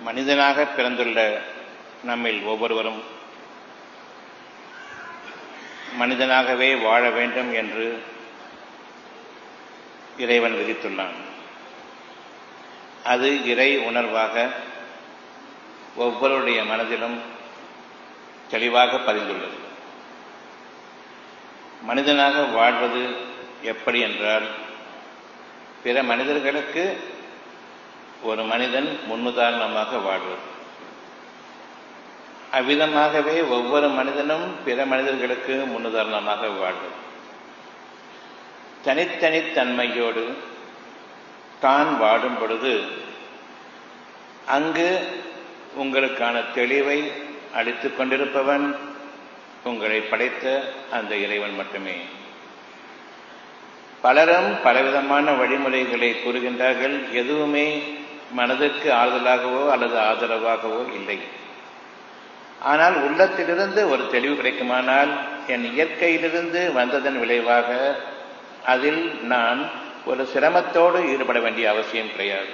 மனிதனாக பிறந்துள்ள நம்மில் ஒவ்வொருவரும் மனிதனாகவே வாழ வேண்டும் என்று இறைவன் விதித்துள்ளான். அது இறை உணர்வாக ஒவ்வொருடைய மனதிலும் தெளிவாக பதிந்துள்ளது. மனிதனாக வாழ்வது எப்படி என்றால், பிற மனிதர்களுக்கு ஒரு மனிதன் முன்னுதாரணமாக வாழ்வது. அவ்விதமாகவே ஒவ்வொரு மனிதனும் பிற மனிதர்களுக்கு முன்னுதாரணமாக வாழ்வது. தனித்தனித்தன்மையோடு தான் வாடும் பொழுது அங்கு உங்களுக்கான தெளிவை அளித்துக் கொண்டிருப்பவன் உங்களை படைத்த அந்த இறைவன் மட்டுமே. பலரும் பலவிதமான வழிமுறைகளை கூறுகின்றார்கள். எதுவுமே மனதிற்கு ஆறுதலாகவோ அல்லது ஆதரவாகவோ இல்லை. ஆனால் உள்ளத்திலிருந்து ஒரு தெளிவு கிடைக்குமானால், என் இயற்கையிலிருந்து வந்ததன் விளைவாக அதில் நான் ஒரு சிரமத்தோடு ஈடுபட வேண்டிய அவசியம் கிடையாது.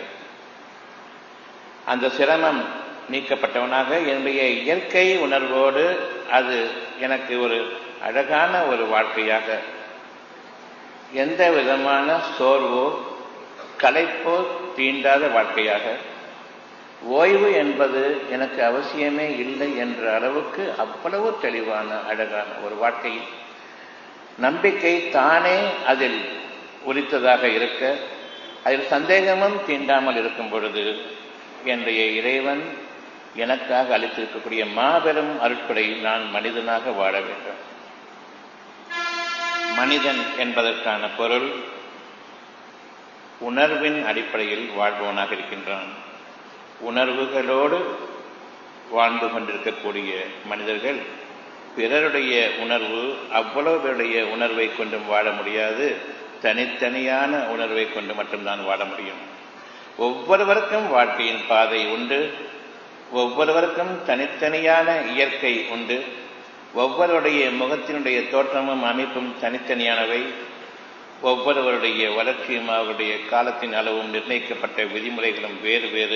அந்த சிரமம் நீக்கப்பட்டவனாக என்னுடைய இயற்கை உணர்வோடு அது எனக்கு ஒரு அழகான ஒரு வாழ்க்கையாக, எந்த விதமான சோர்வோ களைப்போ தீண்டாத வாழ்க்கையாக, ஓய்வு என்பது எனக்கு அவசியமே இல்லை என்ற அளவுக்கு அவ்வளவு தெளிவான அழகான ஒரு வாழ்க்கை, நம்பிக்கை தானே அதில் உரித்ததாக இருக்க, அதில் சந்தேகமும் தீண்டாமல் இருக்கும் பொழுது என்னுடைய இறைவன் எனக்காக அளித்திருக்கக்கூடிய மாபெரும் அருட்கொடை, நான் மனிதனாக வாழ வேண்டும். மனிதன் என்பதற்கான பொருள் உணர்வின் அடிப்படையில் வாழ்பவனாக இருக்கின்றான். உணர்வுகளோடு வாழ்ந்து கொண்டிருக்கக்கூடிய மனிதர்கள் பிறருடைய உணர்வு, அவ்வளவு பேருடைய உணர்வை கொண்டும் வாழ முடியாது. தனித்தனியான உணர்வை கொண்டு மட்டும்தான் வாழ முடியும். ஒவ்வொருவருக்கும் வாழ்க்கையின் பாதை உண்டு. ஒவ்வொருவருக்கும் தனித்தனியான இயற்கை உண்டு. ஒவ்வொருவருடைய முகத்தினுடைய தோற்றமும் அமைப்பும் தனித்தனியானவை. ஒவ்வொருவருடைய வளர்ச்சியும் அவருடைய காலத்தின் அளவும் நிர்ணயிக்கப்பட்ட விதிமுறைகளும் வேறு வேறு.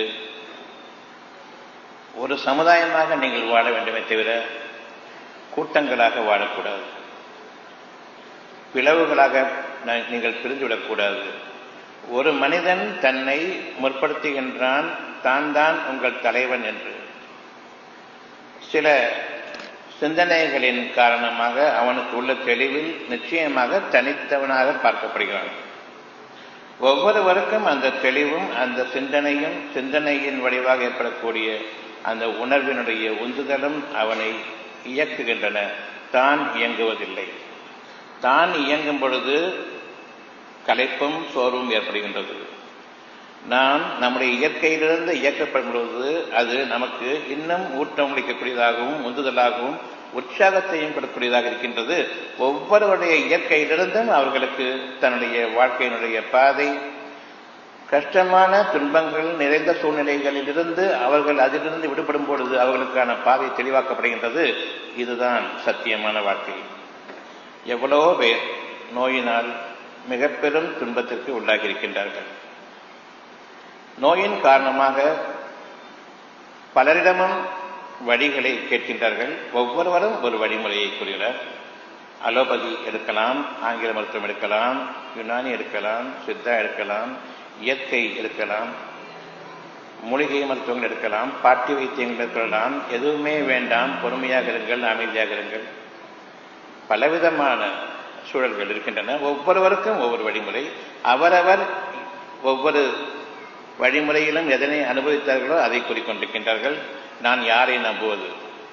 ஒரு சமுதாயமாக நீங்கள் வாழ வேண்டுமே தவிர கூட்டங்களாக வாழக்கூடாது. பிளவுகளாக நீங்கள் பிரிந்துவிடக்கூடாது. ஒரு மனிதன் தன்னை முற்படுத்துகின்றான், தான் தான் உங்கள் தலைவன் என்று. சில சிந்தனைகளின் காரணமாக அவனுக்கு உள்ள தெளிவில் நிச்சயமாக தனித்தவனாக பார்க்கப்படுகிறான். ஒவ்வொருவருக்கும் அந்த தெளிவும் அந்த சிந்தனையும், சிந்தனையின் வடிவாக ஏற்படக்கூடிய அந்த உணர்வினுடைய உந்துதலும் அவனை இயக்குகின்றன. தான் இயங்குவதில்லை. தான் இயங்கும் பொழுது களைப்பும் சோர்வும் ஏற்படுகின்றது. நாம் நம்முடைய இயற்கையிலிருந்து இயக்கப்படும் பொழுது அது நமக்கு இன்னும் ஊட்டம் அளிக்கக்கூடியதாகவும் உந்துதலாகவும் உற்சாகத்தையும் கொடுக்கக்கூடியதாக இருக்கின்றது. ஒவ்வொருவருடைய இயற்கையிலிருந்தும் அவர்களுக்கு தன்னுடைய வாழ்க்கையினுடைய பாதை, கஷ்டமான துன்பங்கள் நிறைந்த சூழ்நிலைகளிலிருந்து அவர்கள் அதிலிருந்து விடுபடும் பொழுது அவர்களுக்கான பாதை தெளிவாக்கப்படுகின்றது. இதுதான் சத்தியமான வாழ்க்கை. எவ்வளவோ பேர் நோயினால் மிக பெரும் துன்பத்திற்கு உள்ளாகி இருக்கின்றார்கள். நோயின் காரணமாக பலரிடமும் வழிகளை கேட்கின்றார்கள். ஒவ்வொருவரும் ஒரு வழிமுறையை கூறுகிறார். அலோபதி எடுக்கலாம், ஆங்கில மருத்துவம் எடுக்கலாம், யுனானி எடுக்கலாம், சித்தா எடுக்கலாம், இயற்கை எடுக்கலாம், மூலிகை மருத்துவங்கள் எடுக்கலாம், பாட்டி வைத்தியங்கள் எடுக்கலாம். எதுவுமே வேண்டாம், பொறுமையாக இருங்கள், அமைதியாக இருங்கள். பலவிதமான சூழல்கள் இருக்கின்றன. ஒவ்வொருவருக்கும் ஒவ்வொரு வழிமுறை. அவரவர் ஒவ்வொரு வழிமுறையிலும் எதனை அனுபவித்தார்களோ அதை கூறிக்கொண்டிருக்கின்றார்கள். நான் யாரை நம்புவது?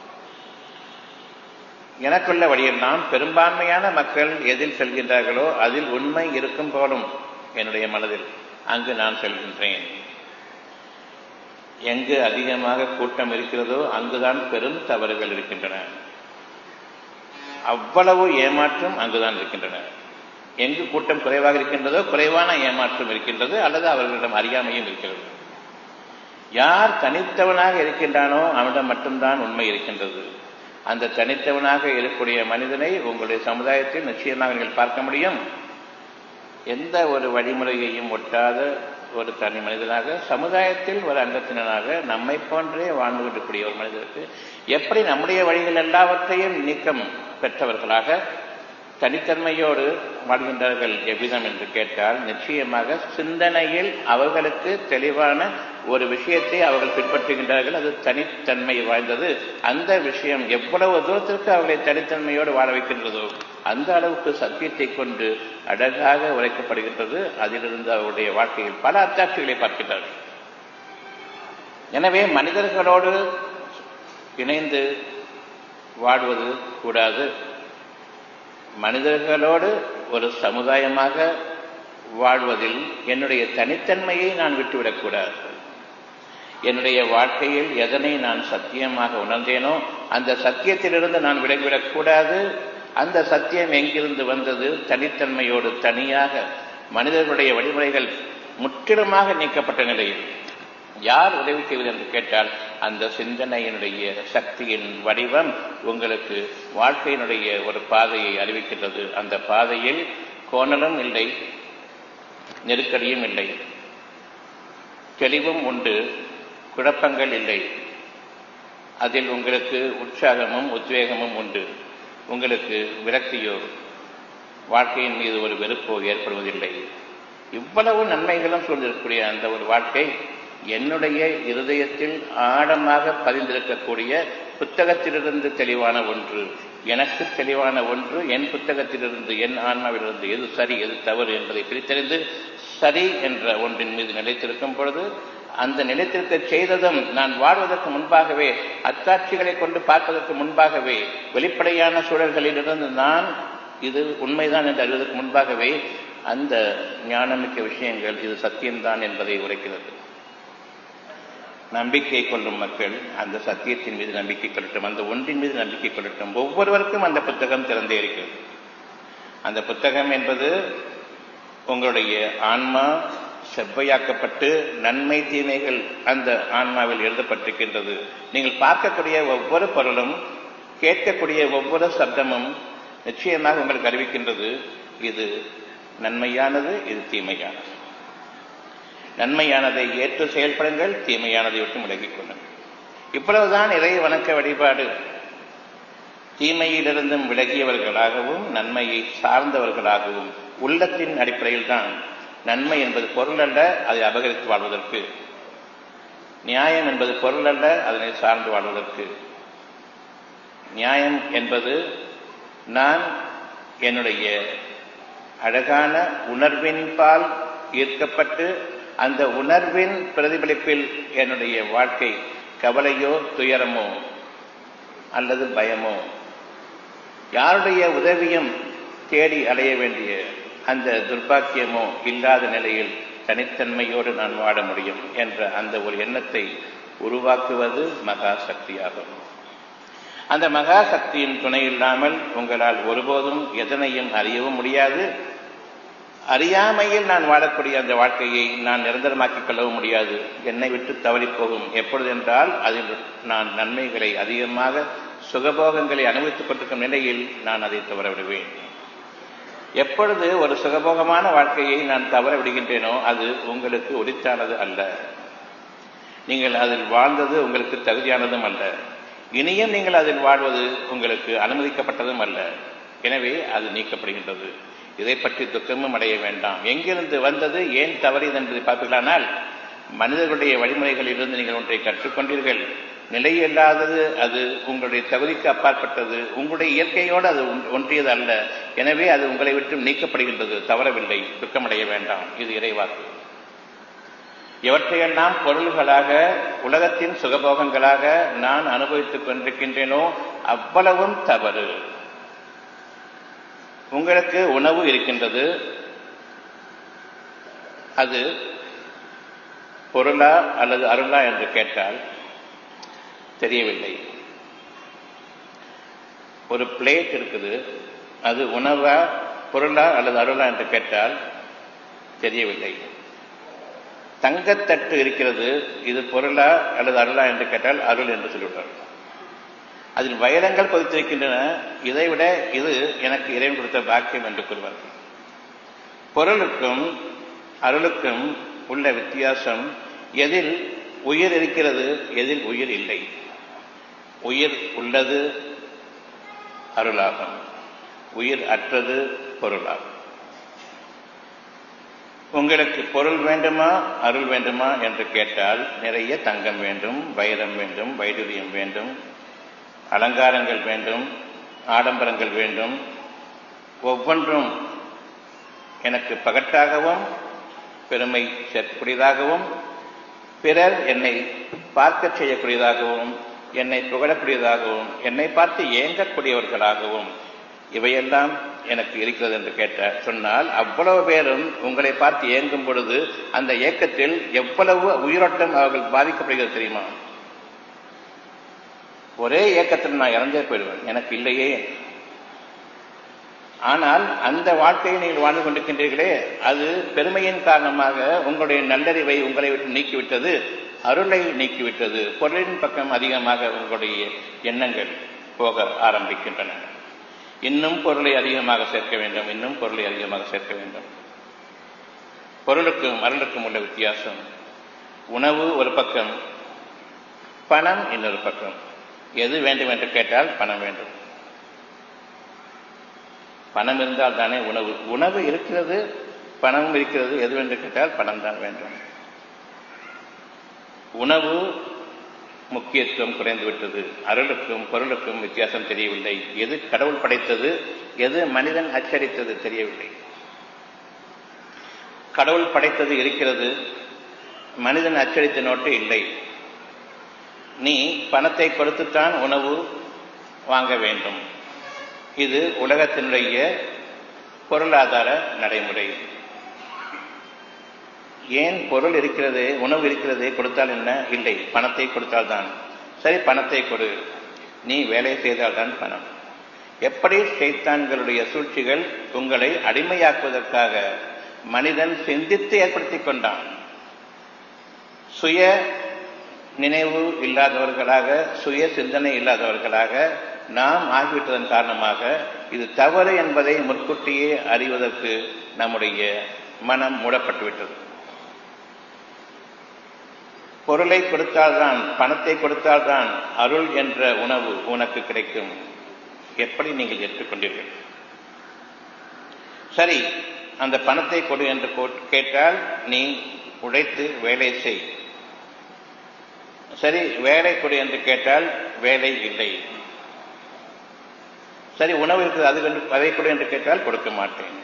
எனக்குள்ள வழியெல்லாம் பெரும்பான்மையான மக்கள் எதில் செல்கின்றார்களோ அதில் உண்மை இருக்கும் போலும் என்னுடைய மனதில் அங்கு நான் செல்கின்றேன். எங்கு அதிகமாக கூட்டம் இருக்கிறதோ அங்குதான் பெரும் தவறுகள் இருக்கின்றன. அவ்வளவு ஏமாற்றம் அங்குதான் இருக்கின்றன. எங்கு கூட்டம் குறைவாக இருக்கின்றதோ குறைவான ஏமாற்றம் இருக்கின்றது, அல்லது அவர்களிடம் அறியாமையும் இருக்கிறது. யார் தனித்தவனாக இருக்கின்றானோ அவனிடம் மட்டும்தான் உண்மை இருக்கின்றது. அந்த தனித்தவனாக இருக்கக்கூடிய மனிதனை உங்களுடைய சமுதாயத்தில் நிச்சயமாக நீங்கள் பார்க்க முடியும். எந்த ஒரு வழிமுறையையும் ஒட்டாத ஒரு தனி மனிதனாக, சமுதாயத்தில் ஒரு அங்கத்தினராக நம்மை போன்றே வாழ்ந்து கொண்டிருக்கூடிய ஒரு மனிதருக்கு எப்படி நம்முடைய வழிகள் எல்லாவற்றையும் நீக்கம் பெற்றவர்களாக தனித்தன்மையோடு வாழ்கின்றார்கள் எவ்விதம் என்று கேட்டால், நிச்சயமாக சிந்தனையில் அவர்களுக்கு தெளிவான ஒரு விஷயத்தை அவர்கள் பின்பற்றுகின்றார்கள். அது தனித்தன்மை வாய்ந்தது. அந்த விஷயம் எவ்வளவு தூரத்திற்கு அவர்களை தனித்தன்மையோடு வாழ வைக்கின்றதோ அந்த அளவுக்கு சத்தியத்தை கொண்டு அழகாக உரைக்கப்படுகின்றது. அதிலிருந்து அவருடைய வாழ்க்கையில் பல அத்தாட்சிகளை பார்க்கின்றார்கள். எனவே மனிதர்களோடு இணைந்து வாழ்வது கூடாது. மனிதர்களோடு ஒரு சமுதாயமாக வாழ்வதில் என்னுடைய தனித்தன்மையை நான் விட்டுவிடக்கூடாது. என்னுடைய வாழ்க்கையில் எதனை நான் சத்தியமாக உணர்ந்தேனோ அந்த சத்தியத்திலிருந்து நான் விலகிவிடக்கூடாது. அந்த சத்தியம் எங்கிருந்து வந்தது? தனித்தன்மையோடு தனியாக மனிதர்களுடைய வழிமுறைகள் முற்றிலுமாக நீக்கப்பட்ட நிலையில் யார் உதவி செய்வது என்று கேட்டால், அந்த சிந்தனையினுடைய சக்தியின் வடிவம் உங்களுக்கு வாழ்க்கையினுடைய ஒரு பாதையை அறிவிக்கின்றது. அந்த பாதையில் கோணலும் இல்லை, நெருக்கடியும் இல்லை, தெளிவும் உண்டு, குழப்பங்கள் இல்லை. அதில் உங்களுக்கு உற்சாகமும் உத்வேகமும் உண்டு. உங்களுக்கு விரக்தியோ வாழ்க்கையின் மீது ஒரு வெறுப்போ ஏற்படுவதில்லை. இவ்வளவு நன்மைகளும் சூழ்ந்திருக்கக்கூடிய அந்த ஒரு வாழ்க்கை என்னுடைய இருதயத்தில் ஆழமாக பதிந்திருக்கக்கூடிய புத்தகத்திலிருந்து தெளிவான ஒன்று, எனக்கு தெளிவான ஒன்று, என் புத்தகத்திலிருந்து, என் ஆன்மாவிலிருந்து எது சரி எது தவறு என்பதை பிரித்தறிந்து சரி என்ற ஒன்றின் மீது நிலைத்திருக்கும் பொழுது, அந்த நிலைத்திருக்க செய்ததும் நான் வாழ்வதற்கு முன்பாகவே, அத்தாட்சிகளை கொண்டு பார்ப்பதற்கு முன்பாகவே, வெளிப்படையான சூழல்களிலிருந்து நான் இது உண்மைதான் என்று அறிவதற்கு முன்பாகவே அந்த ஞானமிக்க விஷயங்கள் இது சத்தியம்தான் என்பதை உரைக்கிறது. நம்பிக்கை கொள்ளும் மக்கள் அந்த சத்தியத்தின் மீது நம்பிக்கை கொள்ளட்டும், அந்த ஒன்றின் மீது நம்பிக்கை கொள்ளட்டும். ஒவ்வொருவருக்கும் அந்த புத்தகம் திறந்தே இருக்கிறது. அந்த புத்தகம் என்பது உங்களுடைய ஆன்மா செவ்வையாக்கப்பட்டு நன்மை தீமைகள் அந்த ஆன்மாவில் எழுதப்பட்டிருக்கின்றது. நீங்கள் பார்க்கக்கூடிய ஒவ்வொரு பொருளும், கேட்கக்கூடிய ஒவ்வொரு சப்தமும் நிச்சயமாக உங்களுக்கு அறிவிக்கின்றது இது நன்மையானது, இது தீமையானது. நன்மையானதை ஏற்று செயல்படுங்கள், தீமையானதை விட்டு விலகிக் கொள்ளுங்கள். இவ்வளவுதான் இறை வணக்க வழிபாடு. தீமையிலிருந்தும் விலகியவர்களாகவும் நன்மையை சார்ந்தவர்களாகவும் உள்ளத்தின் அடிப்படையில் தான். நன்மை என்பது பொருள் அல்ல, அதை அபகரித்து வாழ்வதற்கு. நியாயம் என்பது பொருள் அல்ல, அதனை சார்ந்து வாழ்வதற்கு. நியாயம் என்பது நான் என்னுடைய அழகான உணர்வின் பால் ஈர்க்கப்பட்டு அந்த உணர்வின் பிரதிபலிப்பில் என்னுடைய வாழ்க்கை கவலையோ துயரமோ அல்லது பயமோ யாருடைய உதவியும் தேடி அடைய வேண்டிய அந்த துர்பாக்கியமோ இல்லாத நிலையில் தனித்தன்மையோடு நான் வாழ முடியும் என்ற அந்த ஒரு எண்ணத்தை உருவாக்குவது மகா சக்தியாகும். அந்த மகா சக்தியின் துணை இல்லாமல் உங்களால் ஒருபோதும் எதனையும் அறியவும் முடியாது. அறியாமையில் நான் வாழக்கூடிய அந்த வாழ்க்கையை நான் நிரந்தரமாக்கிக் கொள்ளவும் முடியாது. என்னை விட்டு தவறி போகும். எப்பொழுது என்றால் அதில் நான் நன்மைகளை அதிகமாக சுகபோகங்களை அனுபவித்துக் கொண்டிருக்கும் நிலையில் நான் அதை தவற விடுவேன். எப்பொழுது ஒரு சுகபோகமான வாழ்க்கையை நான் தவற விடுகின்றேனோ அது உங்களுக்கு உரித்தானது அல்ல. நீங்கள் அதில் வாழ்ந்தது உங்களுக்கு தகுதியானதும் அல்ல. இனியும் நீங்கள் அதில் வாழ்வது உங்களுக்கு அனுமதிக்கப்பட்டதும் அல்ல. எனவே அது நீக்கப்படுகின்றது. இதை பற்றி துக்கமும் அடைய வேண்டாம். எங்கிருந்து வந்தது, ஏன் தவறியது என்பதை பார்ப்பீர்களானால், மனிதர்களுடைய வழிமுறைகளிலிருந்து நீங்கள் ஒன்றை கற்றுக்கொண்டீர்கள். நிலையில்லாதது, அது உங்களுடைய தகுதிக்கு அப்பாற்பட்டது, உங்களுடைய இயற்கையோடு அது ஒன்றியது அல்ல. எனவே அது உங்களை விட்டு நீக்கப்படுகின்றது. தவறவில்லை, துக்கமடைய வேண்டாம். இது இறைவாக்கு. எவற்றையெல்லாம் பொருள்களாக உலகத்தின் சுகபோகங்களாக நான் அனுபவித்துக் கொண்டிருக்கின்றேனோ அவ்வளவும் தவறு. உங்களுக்கு உணவு இருக்கின்றது, அது பொருளா அல்லது அருளா என்று கேட்டால் தெரியவில்லை. ஒரு பிளேட் இருக்குது, அது உணவா பொருளா அல்லது அருளா என்று கேட்டால் தெரியவில்லை. தங்கத்தட்டு இருக்கிறது, இது பொருளா அல்லது அருளா என்று கேட்டால் அருள் என்று சொல்லிவிட்டார். அதில் வைரங்கள் பதித்திருக்கின்றன, இதைவிட இது எனக்கு இறைவன் கொடுத்த பாக்கியம் என்று கூறுவார்கள். பொருளுக்கும் அருளுக்கும் உள்ள வித்தியாசம், எதில் உயிர் இருக்கிறது, எதில் உயிர் இல்லை. உயிர் உள்ளது அருளாகும், உயிர் அற்றது பொருளாகும். உங்களுக்கு பொருள் வேண்டுமா அருள் வேண்டுமா என்று கேட்டால் நிறைய தங்கம் வேண்டும், வைரம் வேண்டும், வைடூரியம் வேண்டும், அலங்காரங்கள் வேண்டும், ஆடம்பரங்கள் வேண்டும். ஒவ்வொன்றும் எனக்கு பகட்டாகவும் பெருமை சேர்க்கக்கூடியதாகவும் பிறர் என்னை பார்க்க செய்யக்கூடியதாகவும் என்னை புகழக்கூடியதாகவும் என்னை பார்த்து ஏங்கக்கூடியவர்களாகவும் இவையெல்லாம் எனக்கு இருக்கிறது என்று சொன்னால் அவ்வளவு பேரும் உங்களை பார்த்து ஏங்கும் பொழுது அந்த ஏக்கத்தில் எவ்வளவு உயிரோட்டம் அவர்கள் பாதிக்கப்படுகிறது தெரியுமா? ஒரே ஏக்கத்தில் நான் இறந்தே போயிடுவேன், எனக்கு இல்லையே. ஆனால் அந்த வாழ்க்கையை நீங்கள் வாழ்ந்து கொண்டிருக்கின்றீர்களே, அது பெருமையின் காரணமாக உங்களுடைய நல்லறிவை உங்களை விட்டு நீக்கிவிட்டது, அருளை நீக்கிவிட்டது. பொருளின் பக்கம் அதிகமாக உங்களுடைய எண்ணங்கள் போக ஆரம்பிக்கின்றன. இன்னும் பொருளை அதிகமாக சேர்க்க வேண்டும், இன்னும் பொருளை அதிகமாக சேர்க்க வேண்டும். பொருளுக்கும் அருளுக்கும் உள்ள வித்தியாசம். உணவு ஒரு பக்கம், பணம் இன்னொரு பக்கம். எது வேண்டும் என்று கேட்டால் பணம் வேண்டும். பணம் இருந்தால் தானே உணவு. உணவு இருக்கிறது, பணமும் இருக்கிறது. எது என்று கேட்டால் பணம் தான் வேண்டும். உணவு முக்கியத்துவம் குறைந்துவிட்டது. அருளுக்கும் பொருளுக்கும் வித்தியாசம் தெரியவில்லை. எது கடவுள் படைத்தது, எது மனிதன் அச்சடித்தது தெரியவில்லை. கடவுள் படைத்தது இருக்கிறது, மனிதன் அச்சடித்த நோட்டு இல்லை. நீ பணத்தை கொடுத்துத்தான் உணவு வாங்க வேண்டும். இது உலகத்தினுடைய பொருளாதார நடைமுறை. ஏன் பொருள் இருக்கிறது, உணவு இருக்கிறது, கொடுத்தால் என்ன? இல்லை, பணத்தை கொடுத்தால் தான். சரி, பணத்தை கொடு, நீ வேலை செய்தால்தான் பணம். எப்படி சைத்தான்களுடைய சூழ்ச்சிகள் உங்களை அடிமையாக்குவதற்காக மனிதன் சிந்தித்து ஏற்படுத்திக் கொண்டான். சுய நினைவு இல்லாதவர்களாக, சுய சிந்தனை இல்லாதவர்களாக நாம் ஆகிவிட்டதன் காரணமாக இது தவறு என்பதை முன்கூட்டியே அறிவதற்கு நம்முடைய மனம் மூடப்பட்டுவிட்டது. பொருளை கொடுத்தால்தான், பணத்தை கொடுத்தால்தான் அருள் என்ற உணவு உனக்கு கிடைக்கும். எப்படி நீங்கள் ஏற்றுக்கொண்டீர்கள்? சரி, அந்த பணத்தை கொடு என்று கேட்டால் நீ உழைத்து வேலை செய். சரி, வேலை கொடு என்று கேட்டால் வேலை இல்லை. சரி, உணவு இருக்குது, அதை கொடு என்று கேட்டால் கொடுக்க மாட்டேன்.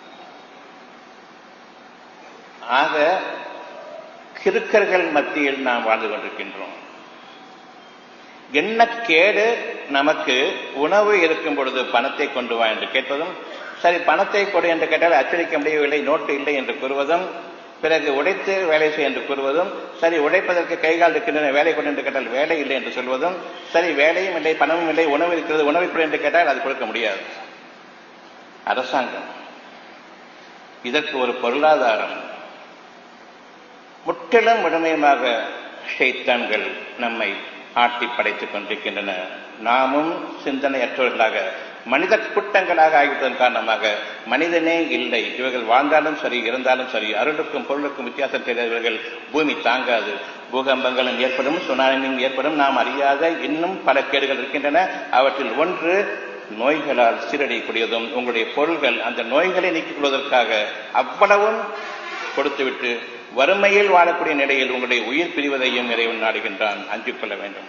ஆக கிறுக்கர்கள் மத்தியில் நாம் வாழ்ந்து கொண்டிருக்கின்றோம். என்ன கேடு நமக்கு? உணவு இருக்கும் பொழுது பணத்தை கொண்டு வா என்று கேட்பதும், சரி பணத்தை கொடு என்று கேட்டால் அச்சடிக்க முடியவில்லை, நோட்டு இல்லை என்று கூறுவதும், பிறகு உடைத்து வேலை செய் என்று கூறுவதும், சரி உடைப்பதற்கு கைகால் இருக்கின்றன, வேலை கொடு என்று கேட்டால் வேலை இல்லை என்று சொல்வதும், சரி வேலையும் இல்லை, பணமும் இல்லை, உணவு இருக்கிறது, உணவை கொடு என்று கேட்டால் அது கொடுக்க முடியாது. அரசாங்கம் இதற்கு ஒரு பொருளாதாரம். முற்றிலும் முழுமையாக ஷைத்தான்கள் நம்மை ஆட்டி படைத்துக் கொண்டிருக்கின்றன. நாமும் சிந்தனையற்றவர்களாக மனித கூட்டங்களாக ஆகிவிட்டதன் காரணமாக மனிதனே இல்லை. இவர்கள் வாழ்ந்தாலும் சரி, இருந்தாலும் சரி, அருளுக்கும் பொருளுக்கும் வித்தியாசம் தெரிந்தவர்கள். பூமி தாங்காது, பூகம்பங்களும் ஏற்படும், சுனாமியும் ஏற்படும். நாம் அறியாத இன்னும் பல கேடுகள் இருக்கின்றன. அவற்றில் ஒன்று நோய்களால் சீரடையக்கூடியதும். உங்களுடைய பொருள்கள் அந்த நோய்களை நீக்கிக் கொள்வதற்காக அவ்வளவும் கொடுத்துவிட்டு வறுமையில் வாழக்கூடிய நிலையில் உங்களுடைய உயிர் பிரிவதையும் இறைவன் நாடுகின்றான். அஞ்சிக் கொள்ள வேண்டும்.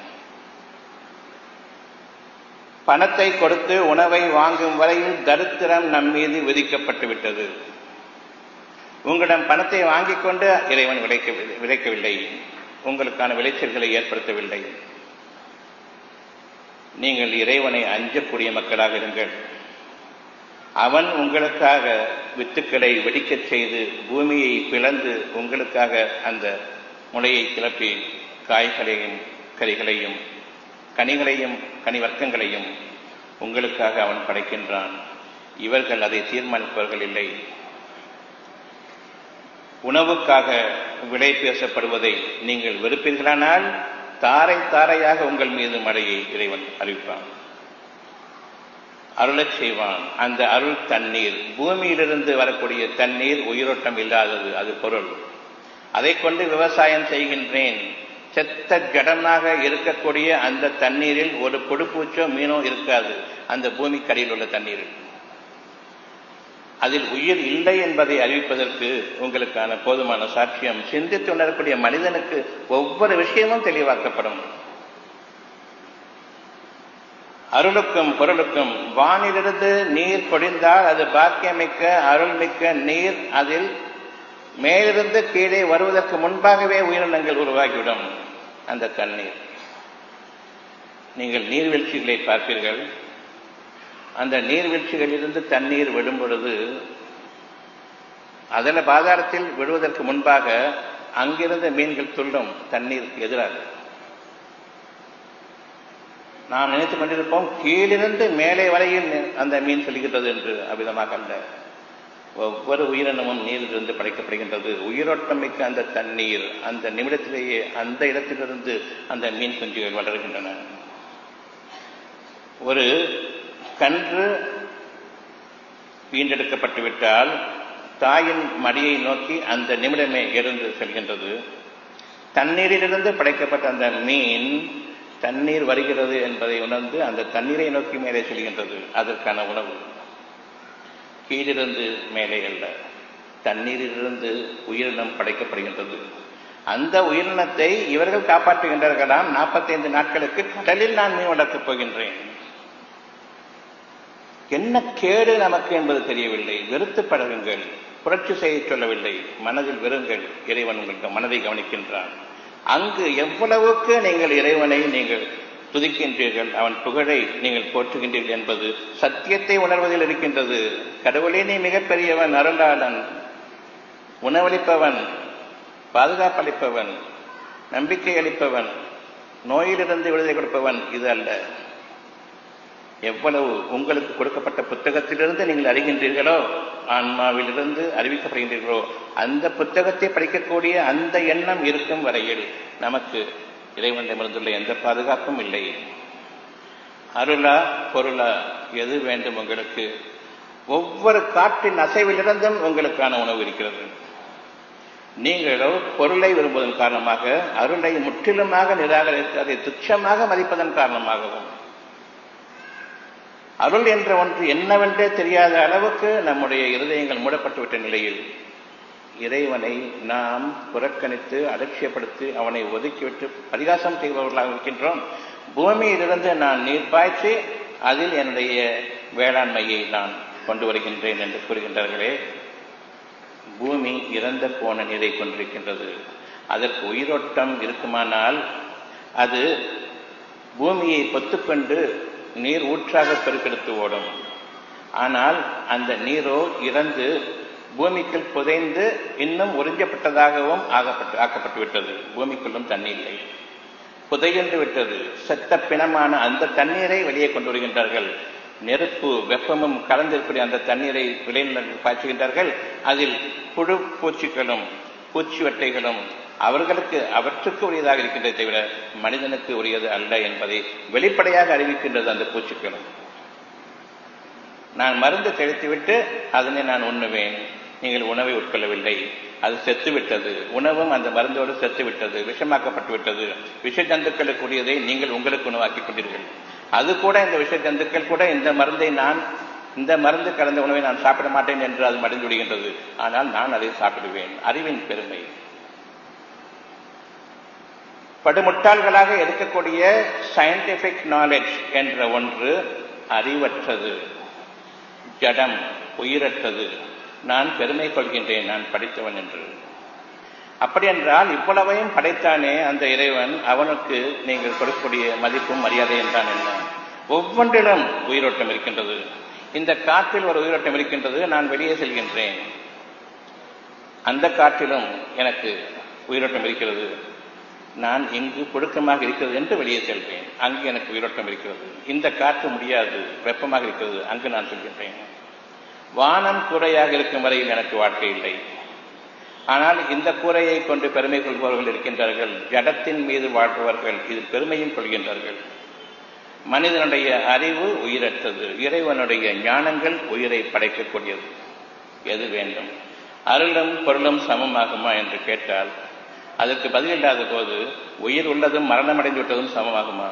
பணத்தை கொடுத்து உணவை வாங்கும் வரையில் தரித்திரம் நம் மீது விதிக்கப்பட்டு விட்டது. உங்களிடம் பணத்தை வாங்கிக் கொண்டு இறைவன் விளைக்கவில்லை, உங்களுக்கான விளைச்சல்களை ஏற்படுத்தவில்லை. நீங்கள் இறைவனை அஞ்சக்கூடிய மக்களாக இருங்கள். அவன் உங்களுக்காக வித்துக்களை வெடிக்கச் செய்து பூமியை பிளந்து உங்களுக்காக அந்த முளையை கிளப்பி காய்களையும் கறிகளையும் கனிகளையும் கனிவர்க்கங்களையும் உங்களுக்காக அவன் படைக்கின்றான். இவர்கள் அதை தீர்மானிப்பவர்கள் இல்லை. உணவுக்காக விலை பேசப்படுவதை நீங்கள் வெறுப்பீர்களானால் தாரை தாரையாக உங்கள் மீது மழையை இறைவன் அறிவிப்பான், அருளச் செய்வான். அந்த அருள் தண்ணீர், பூமியிலிருந்து வரக்கூடிய தண்ணீர் உயிரோட்டம் இல்லாதது, அது பொருள். அதை கொண்டு விவசாயம் செய்கின்றேன். செத்த ஜடமாக இருக்கக்கூடிய அந்த தண்ணீரில் ஒரு பொடுப்பூச்சோ மீனோ இருக்காது. அந்த பூமிக்கடியில் உள்ள தண்ணீரில் அதில் உயிர் இல்லை என்பதை அறிவிப்பதற்கு உங்களுக்கான போதுமான சாட்சியம். சிந்தித்து உணரக்கூடிய மனிதனுக்கு ஒவ்வொரு விஷயமும் தெளிவாக்கப்படும். அருளுக்கும் பொருளுக்கும் வானிலிருந்து நீர் பொழிந்தால் அது பாக்கியமிக்க அருள்மிக்க நீர். அதில் மேலிருந்து கீழே வருவதற்கு முன்பாகவே உயிரினங்கள் உருவாகிவிடும். அந்த தண்ணீர், நீங்கள் நீர்வீழ்ச்சிகளை பார்ப்பீர்கள். அந்த நீர்வீழ்ச்சிகளிலிருந்து தண்ணீர் விடும் பொழுது அதில் பாதாளத்தில் விடுவதற்கு முன்பாக அங்கிருந்த மீன்கள் துள்ளும் தண்ணீருக்கு எதிராக. நாம் நினைத்துக் கொண்டிருப்போம் கீழிருந்து மேலே வரையில் அந்த மீன் செல்கிறது என்று. அவ்விதமாக அல்ல. ஒவ்வொரு உயிரினமும் நீரிலிருந்து படைக்கப்படுகின்றது. உயிரோட்டமிக்க அந்த தண்ணீர் அந்த நிமிடத்திலேயே அந்த இடத்திலிருந்து அந்த மீன் குஞ்சுகள் வளர்கின்றன. ஒரு கன்று வீண்டெடுக்கப்பட்டு விட்டால் தாயின் மடியை நோக்கி அந்த நிமிடமே எழுந்து செல்கின்றது. தண்ணீரிலிருந்து படைக்கப்பட்ட அந்த மீன் தண்ணீர் வருகிறது என்பதை உணர்ந்து அந்த தண்ணீரை நோக்கி மேலே செல்கின்றது. அதற்கான உணவு கீழிருந்து மேலே அல்ல, தண்ணீரிலிருந்து உயிரினம் படைக்கப்படுகின்றது. அந்த உயிரினத்தை இவர்கள் காப்பாற்றுகின்றார்களாம். 45 நாட்களுக்கு கடலில் நான் மீன் வளர்க்கப் போகின்றேன். என்ன கேடு நமக்கு என்பது தெரியவில்லை. வெறுத்து பழகுங்கள். புரட்சி செய்ய சொல்லவில்லை. மனதில் வெறுங்கள். இறைவன் உங்களுக்கு மனதை கவனிக்கின்றான். அங்கு எவ்வளவுக்கு நீங்கள் இறைவனை நீங்கள் துதிக்கின்றீர்கள், அவன் புகழை நீங்கள் போற்றுகின்றீர்கள் என்பது சத்தியத்தை உணர்வதில் இருக்கின்றது. கடவுளே நீ மிகப்பெரியவன், அருளாளன், உணவளிப்பவன், பாதுகாப்பளிப்பவன், நம்பிக்கை அளிப்பவன், நோயிலிருந்து விடுதலை கொடுப்பவன். இது அல்ல. எவ்வளவு உங்களுக்கு கொடுக்கப்பட்ட புத்தகத்திலிருந்து நீங்கள் அறிகின்றீர்களோ, ஆன்மாவிலிருந்து அறிவிக்கப்படுகின்றீர்களோ, அந்த புத்தகத்தை படிக்கக்கூடிய அந்த எண்ணம் இருக்கும் வரையில் நமக்கு இறைவனிடமிருந்துள்ள எந்த பாதுகாப்பும் இல்லை. அருளா பொருளா எது வேண்டும் உங்களுக்கு? ஒவ்வொரு காற்றின் அசைவிலிருந்தும் உங்களுக்கான உணவு இருக்கிறது. நீங்களோ பொருளை விரும்புவதன் காரணமாக அருளை முற்றிலுமாக நிராகரித்து அதை துச்சமாக மதிப்பதன் காரணமாகவும் அருள் என்ற ஒன்று என்னவென்றே தெரியாத அளவுக்கு நம்முடைய இருதயங்கள் மூடப்பட்டுவிட்ட நிலையில் இறைவனை நாம் புறக்கணித்து அலட்சியப்படுத்தி அவனை ஒதுக்கிவிட்டு பரிகாசம் செய்பவர்களாக இருக்கின்றோம். பூமியிலிருந்து நான் நீர் பாய்ச்சி அதில் என்னுடைய வேளாண்மையை நான் கொண்டு வருகின்றேன் என்று கூறுகின்றார்களே. பூமி இறந்த போன நீரை கொண்டிருக்கின்றது. அதற்கு உயிரோட்டம் இருக்குமானால் அது பூமியை பொத்துக்கொண்டு நீர் ஊற்றாக பெருக்கெடுத்து ஓடும். ஆனால் அந்த நீரோ இறந்து பூமிக்குள் புதைந்து இன்னும் உறிஞ்சப்பட்டதாகவும் ஆக்கப்பட்டு விட்டது. பூமிக்குள்ளும் தண்ணீர் இல்லை, புதையென்று விட்டது. செத்த பிணமான அந்த தண்ணீரை வெளியே கொண்டு வருகின்றார்கள். நெருப்பு வெப்பமும் கலந்திருக்கூடிய அந்த தண்ணீரை விளைநிலங்கள் பாய்ச்சுகின்றார்கள். அதில் புழு பூச்சிகளும் பூச்சி வட்டைகளும் அவற்றுக்கு உரியதாக இருக்கின்றதை தவிர மனிதனுக்கு உரியது அல்ல என்பதை வெளிப்படையாக அறிவிக்கின்றது அந்த பூச்சிகளும். நான் மருந்து தெளித்துவிட்டு அதனை நான் உண்ணுவேன். நீங்கள் உணவை உட்கொள்ளவில்லை, அது செத்துவிட்டது. உணவும் அந்த மருந்தோடு செத்துவிட்டது, விஷமாக்கப்பட்டு விட்டது. விஷ ஜந்துக்களுக்கு உரியதை நீங்கள் உங்களுக்கு உணவாக்கிக் கொண்டீர்கள். அது கூட இந்த விஷ ஜந்துக்கள் கூட இந்த மருந்து கலந்த உணவை நான் சாப்பிட மாட்டேன் என்று அது மடிந்து விடுகின்றது. ஆனால் நான் அதை சாப்பிடுவேன். அறிவின் பெருமை. படுமுட்டாள்களாக இருக்கக்கூடிய சயின்டிபிக் நாலேஜ் என்ற ஒன்று அறிவற்றது, ஜடம், உயிரற்றது. நான் பெருமை கொள்கின்றேன் நான் படித்தவன் என்று. அப்படி என்றால் இவ்வளவையும் படைத்தானே அந்த இறைவன், அவனுக்கு நீங்கள் கொடுக்கக்கூடிய மதிப்பும் மரியாதை என்றான் என்ன? ஒவ்வொன்றிலும் உயிரோட்டம் இருக்கின்றது. இந்த காற்றில் ஒரு உயிரோட்டம் இருக்கின்றது. நான் வெளியே செல்கின்றேன், அந்த காற்றிலும் எனக்கு உயிரோட்டம் இருக்கிறது. நான் இங்கு புழுக்கமாக இருக்கிறது என்று வெளியே செல்வேன், அங்கு எனக்கு உயிரோட்டம் இருக்கிறது. இந்த காற்று முடியாது, வெப்பமாக இருக்கிறது, அங்கு நான் செல்கின்றேன். வானம் கூரையாக இருக்கும் வரையில் எனக்கு வாழ்க்கை இல்லை. ஆனால் இந்த கூரையை கொண்டு பெருமை கொள்பவர்கள் இருக்கின்றார்கள். ஜடத்தின் மீது வாழ்பவர்கள் இதில் பெருமையும் கொள்கின்றார்கள். மனிதனுடைய அறிவு உயிரற்றது, இறைவனுடைய ஞானங்கள் உயிரை படைக்கக்கூடியது. எது வேண்டும்? அருளும் பொருளும் சமமாகுமா என்று கேட்டால் அதற்கு பதில் இல்லாத போது உயிர் உள்ளதும் மரணம் அடைந்து விட்டதும் சமமாகுமா?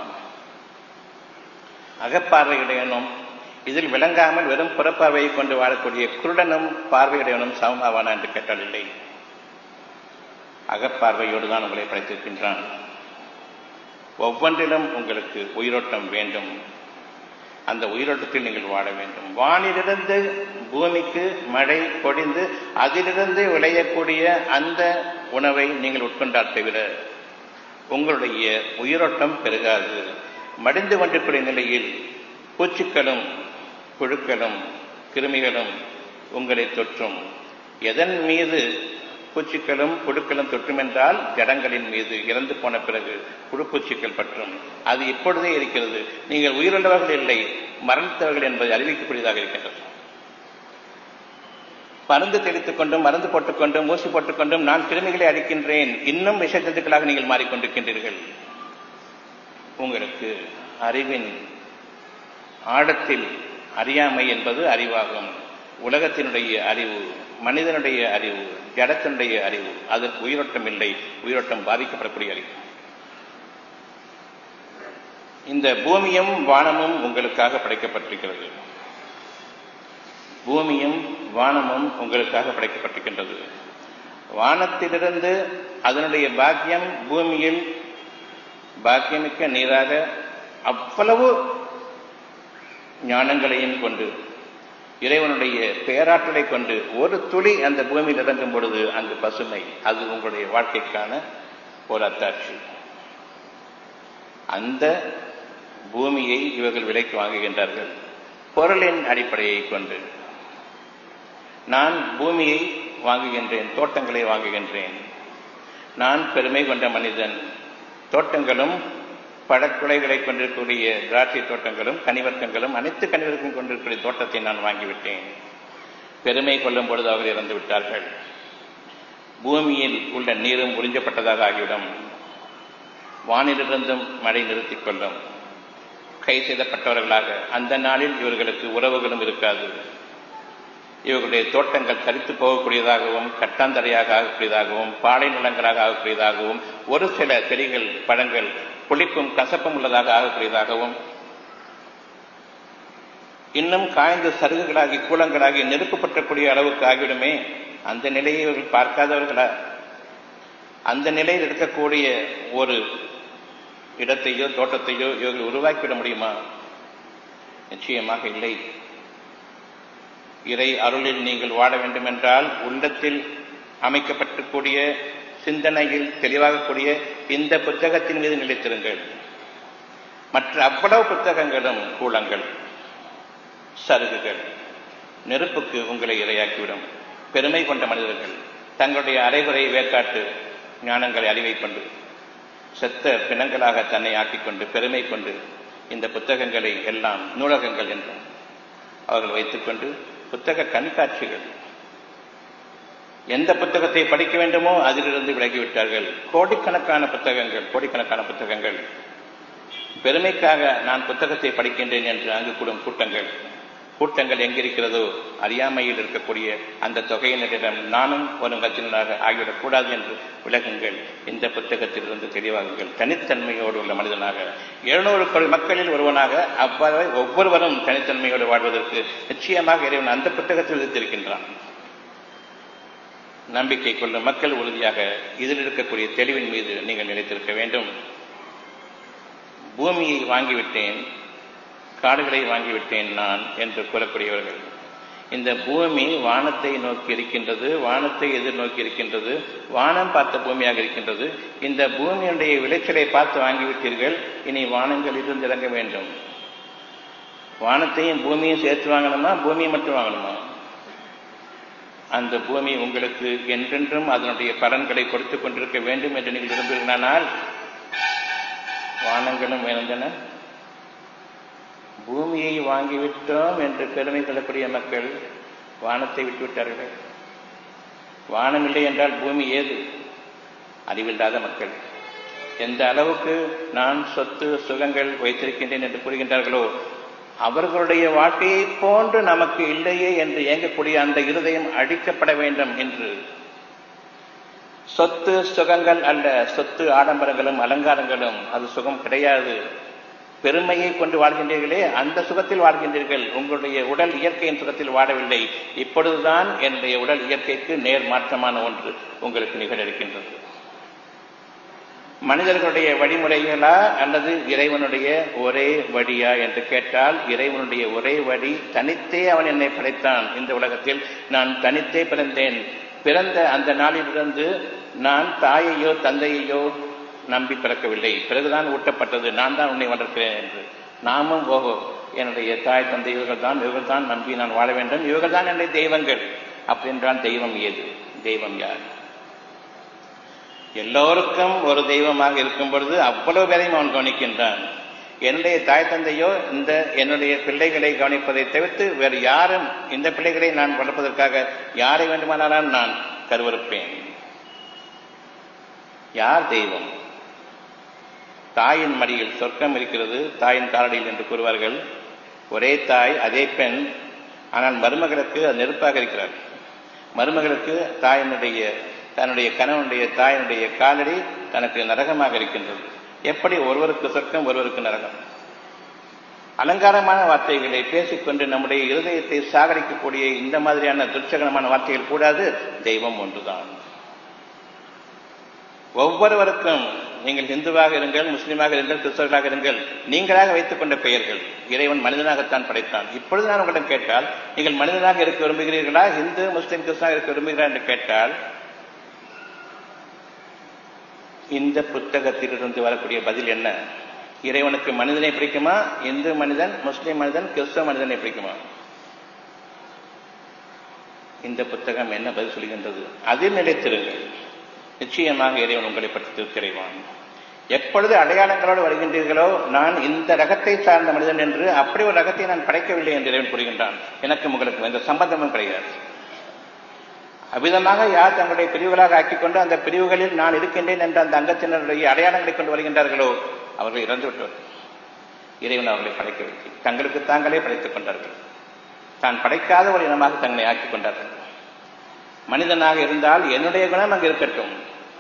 அகப்பார்வையுடையனும் இதில் விளங்காமல் வெறும் புறப்பார்வையை கொண்டு வாழக்கூடிய குருடனும் பார்வையுடையவனும் சமமாவானா என்று கேட்டால் இல்லை. அகப்பார்வையோடு தான் உங்களை படைத்திருக்கின்றான். ஒவ்வொன்றிலும் உங்களுக்கு உயிரோட்டம் வேண்டும். அந்த உயிரோட்டத்தில் நீங்கள் வாழ வேண்டும். வானிலிருந்து பூமிக்கு மழை பொழிந்து அதிலிருந்து விளையக்கூடிய அந்த உணவை நீங்கள் உட்கொண்டால் தவிர உங்களுடைய உயிரோட்டம் பெருகாது. மடிந்து கொண்டிருக்கிற நிலையில் பூச்சிகளும் புழுக்களும் கிருமிகளும் உங்களை தொற்றும். எதன் மீது பூச்சிகளும் புழுக்களும் தொற்றும் என்றால் ஜடங்களின் மீது இறந்து போன பிறகு புழுப்பூச்சிகள் பற்றும். அது இப்பொழுதே இருக்கிறது. நீங்கள் உயிருள்ளவர்கள் இல்லை, மரணித்தவர்கள் என்பதை அறிவிக்கக்கூடியதாக இருக்கின்றது. மருந்து தெளித்துக் கொண்டும் மருந்து போட்டுக்கொண்டும் ஊசி போட்டுக்கொண்டும் நான் கிருமிகளை அழிக்கின்றேன், இன்னும் விஷ ஜந்துக்களாக நீங்கள் மாறிக்கொண்டிருக்கின்றீர்கள். உங்களுக்கு அறிவின் ஆழத்தில் அறியாமை என்பது அறிவாகும். உலகத்தினுடைய அறிவு, மனிதனுடைய அறிவு, ஜடத்தினுடைய அறிவு, அதற்கு உயிரோட்டம் இல்லை. உயிரோட்டம் பாதிக்கப்படக்கூடிய அறிவு. இந்த பூமியும் வானமும் உங்களுக்காக படைக்கப்பட்டிருக்கிறது. பூமியும் வானமும் உங்களுக்காக படைக்கப்பட்டிருக்கின்றது. வானத்திலிருந்து அதனுடைய பாக்கியம் பூமியில் பாக்கியமிக்க நீராக அவ்வளவு ஞானங்களையும் கொண்டு இறைவனுடைய பேராற்றலை கொண்டு ஒரு துளி அந்த பூமியில் இறங்கும் பொழுது அங்கு பசுமை. அது உங்களுடைய வாழ்க்கைக்கான ஒரு அத்தாட்சி. அந்த பூமியை இவர்கள் விலைக்கு வாங்குகின்றார்கள் பொருளின் அடிப்படையை கொண்டு. நான் பூமியை வாங்குகின்றேன், தோட்டங்களை வாங்குகின்றேன். நான் பெருமை கொண்ட மனிதன். தோட்டங்களும் பழக்குலைகளை கொண்டிருக்கக்கூடிய திராட்சை தோட்டங்களும் கனிவர்க்கங்களும் அனைத்து கனிவர்க்கம் கொண்டிருக்கிற தோட்டத்தை நான் வாங்கிவிட்டேன். பெருமை கொள்ளும் பொழுது அவர்கள் இறந்து விட்டார்கள். பூமியில் உள்ள நீரும் உறிஞ்சப்பட்டதாக ஆகிவிடும். வானிலிருந்தும் மழை நிறுத்திக் கொள்ளும். கை செய்தப்பட்டவர்களாக அந்த நாளில் இவர்களுக்கு உறவுகளும் இருக்காது. இவர்களுடைய தோட்டங்கள் தரித்து போகக்கூடியதாகவும் கட்டாந்தரையாக ஆகக்கூடியதாகவும் பாலை நிலங்களாக ஆகக்கூடியதாகவும் ஒரு சில செடிகள் பழங்கள் புளிப்பும் கசப்பும் உள்ளதாக ஆகக்கூடியதாகவும் இன்னும் காய்ந்த சருகுகளாகி கூலங்களாகி நெருப்பு பற்றக்கூடிய அளவுக்கு ஆகிவிடுமே. அந்த நிலையை இவர்கள் பார்க்காதவர்களா? அந்த நிலையில் இருக்கக்கூடிய ஒரு இடத்தையோ தோட்டத்தையோ இவர்கள் உருவாக்கிவிட முடியுமா? நிச்சயமாக இல்லை. இறை அருளில் நீங்கள் வாழ வேண்டும் என்றால் உள்ளத்தில் அமைக்கப்பட்டக்கூடிய சிந்தனையில் தெளிவாகக்கூடிய இந்த புத்தகத்தின் மீது நிலைத்திருங்கள். மற்ற அவ்வளவு புத்தகங்களும் கூலங்கள், சருகுகள், நெருப்புக்கு உங்களை இரையாக்கிவிடும். பெருமை கொண்ட மனிதர்கள் தங்களுடைய அரைகுறை வேக்காட்டு ஞானங்களை அறிவை கொண்டு செத்த பிணங்களாக தன்னை ஆக்கிக்கொண்டு பெருமை கொண்டு இந்த புத்தகங்களை எல்லாம் நூலகங்கள் என்றும் அவர்கள் வைத்துக்கொண்டு புத்தக கண்காட்சிகள், எந்த புத்தகத்தை படிக்க வேண்டுமோ அதிலிருந்து விலகிவிட்டார்கள். கோடிக்கணக்கான புத்தகங்கள் பெருமைக்காக நான் புத்தகத்தை படிக்கின்றேன் என்று அங்கு கூடும் கூட்டங்கள் எங்கிருக்கிறதோ அறியாமையில் இருக்கக்கூடிய அந்த தொகையினரிடம் நானும் ஒரு கட்சியினராக ஆகிவிடக்கூடாது என்று விலகுங்கள். இந்த புத்தகத்திலிருந்து தெளிவாகுங்கள். தனித்தன்மையோடு உள்ள மனிதனாக 700 மக்களில் ஒருவனாக அவ்வாறு ஒவ்வொருவரும் தனித்தன்மையோடு வாழ்வதற்கு நிச்சயமாக இறைவன் அந்த புத்தகத்தில் விதித்திருக்கின்றான். நம்பிக்கை கொள்ளும் மக்கள் உறுதியாக இதில் இருக்கக்கூடிய தெளிவின் மீது நீங்கள் நிலைத்திருக்க வேண்டும். பூமியை வாங்கிவிட்டேன், காடுகளை வாங்கிவிட்டேன் நான் என்று கூறக்கூடியவர்கள், இந்த பூமி வானத்தை நோக்கி இருக்கின்றது, வானத்தை எதிர்நோக்கி இருக்கின்றது, வானம் பார்த்த பூமியாக இருக்கின்றது. இந்த பூமியுடைய விளைச்சலை பார்த்து வாங்கிவிட்டீர்கள், இனி வானங்களில் இருந்து இறங்க வேண்டும். வானத்தையும் பூமியும் சேர்த்து வாங்கணுமா, பூமியை மட்டும் வாங்கணுமா? அந்த பூமி உங்களுக்கு என்றென்றும் அதனுடைய பலன்களை கொடுத்துக் கொண்டிருக்க வேண்டும் என்று நீங்கள் விரும்புகிறானால் வானங்களும் வேணுந்தன. பூமியை வாங்கிவிட்டோம் என்று பெருமை கொள்ளக்கூடிய மக்கள் வானத்தை விட்டுவிட்டார்கள். வானம் இல்லை என்றால் பூமி ஏது? அறிவில்லாத மக்கள் எந்த அளவுக்கு நான் சொத்து சுகங்கள் வைத்திருக்கின்றேன் என்று கூறுகின்றார்களோ அவர்களுடைய வாழ்க்கையை போன்று நமக்கு இல்லையே என்று இயங்கக்கூடிய அந்த இருதயம் அழிக்கப்பட வேண்டும் என்று. சொத்து சுகங்கள் அல்ல, சொத்து ஆடம்பரங்களும் அலங்காரங்களும் அது சுகம் கிடையாது. பெருமையை கொண்டு வாழ்கின்றீர்களே, அந்த சுகத்தில் வாழ்கின்றீர்கள். உங்களுடைய உடல் இயற்கையின் சுகத்தில் வாழவில்லை. இப்பொழுதுதான் என்னுடைய உடல் இயற்கைக்கு நேர் மாற்றமான ஒன்று உங்களுக்கு நிகழ இருக்கின்றது. மனிதர்களுடைய வழிமுறைகளா அல்லது இறைவனுடைய ஒரே வழியா என்று கேட்டால், இறைவனுடைய ஒரே வழி. தனித்தே அவன் என்னை படைத்தான். இந்த உலகத்தில் நான் தனித்தே பிறந்தேன். பிறந்த அந்த நாளிலிருந்து நான் தாயையோ தந்தையையோ நம்பி பிறக்கவில்லை. பிறகுதான் ஊட்டப்பட்டது, நான் தான் உன்னை வளர்க்கிறேன் என்று. நாமும் என்னுடைய தாய் தந்தை இவர்கள் தான் நம்பி நான் வாழ வேண்டும், இவர்கள் தான் என்னுடைய தெய்வங்கள். அப்படி என்றால் தெய்வம் ஏது? தெய்வம் யார்? எல்லோருக்கும் ஒரு தெய்வமாக இருக்கும் பொழுது அவ்வளவு பேரையும் அவன் கவனிக்கின்றான். என்னுடைய தாய் தந்தையோ இந்த என்னுடைய பிள்ளைகளை கவனிப்பதை தவிர்த்து வேறு யாரும் இந்த பிள்ளைகளை நான் வளர்ப்பதற்காக யாரை வேண்டுமானாலும் நான் கருவறுப்பேன். யார் தெய்வம்? தாயின் மடியில் சொர்க்கம் இருக்கிறது, தாயின் காலடியில் என்று கூறுவார்கள். ஒரே தாய், அதே பெண். ஆனால் மருமகளுக்கு அது நெருப்பாக இருக்கிறார். மருமகளுக்கு தன்னுடைய கணவனுடைய தாயினுடைய காலடி தனக்கு நரகமாக இருக்கின்றது. எப்படி ஒருவருக்கு சொர்க்கம் ஒருவருக்கு நரகம்? அலங்காரமான வார்த்தைகளை பேசிக்கொண்டு நம்முடைய இருதயத்தை சாகரிக்கக்கூடிய இந்த மாதிரியான துர்ச்சகனமான வார்த்தைகள் கூடாது. தெய்வம் ஒன்றுதான். ஒவ்வொருவருக்கும் நீங்கள் இந்துவாக இருங்கள், முஸ்லீமாக இருங்கள், கிறிஸ்தவர்களாக இருங்கள், நீங்களாக வைத்துக் கொண்ட பெயர்கள். இறைவன் மனிதனாகத்தான் படைத்தான். இப்பொழுது நான் உங்களிடம் கேட்டால், நீங்கள் மனிதனாக இருக்க விரும்புகிறீர்களா, இந்து முஸ்லீம் கிறிஸ்தவனாக இருக்க விரும்புகிறா என்று கேட்டால், இந்த புத்தகத்திலிருந்து வரக்கூடிய பதில் என்ன? இறைவனுக்கு மனிதனை பிடிக்குமா? இந்து மனிதன், முஸ்லீம் மனிதன், கிறிஸ்தவ மனிதனை பிடிக்குமா? இந்த புத்தகம் என்ன பதில் சொல்கின்றது? அதில் நிலைத்திருங்கள். நிச்சயமாக இறைவன் உங்களை பற்றி திருத்திரைவான். எப்பொழுது அடையாளங்களோடு வருகின்றீர்களோ, நான் இந்த ரகத்தை சார்ந்த மனிதன் என்று, அப்படி ஒரு ரகத்தை நான் படைக்கவில்லை என்று இறைவன் கூறுகின்றான். எனக்கும் உங்களுக்கு எந்த சம்பந்தமும் கிடையாது. அவ்விதமாக யார் தங்களுடைய பிரிவுகளாக ஆக்கிக்கொண்டு அந்த பிரிவுகளில் நான் இருக்கின்றேன் என்ற அந்த அங்கத்தினருடைய அடையாளங்களை கொண்டு வருகின்றார்களோ அவர்கள் இறந்துவிட்டவர். இறைவன் அவர்களை படைக்கவில்லை, தங்களுக்கு தாங்களே படைத்துக் கொண்டார்கள். தான் படைக்காத ஒரு இனமாக தங்களை ஆக்கிக் கொண்டார்கள். மனிதனாக இருந்தால் என்னுடைய குணம் அங்கு இருக்கட்டும்.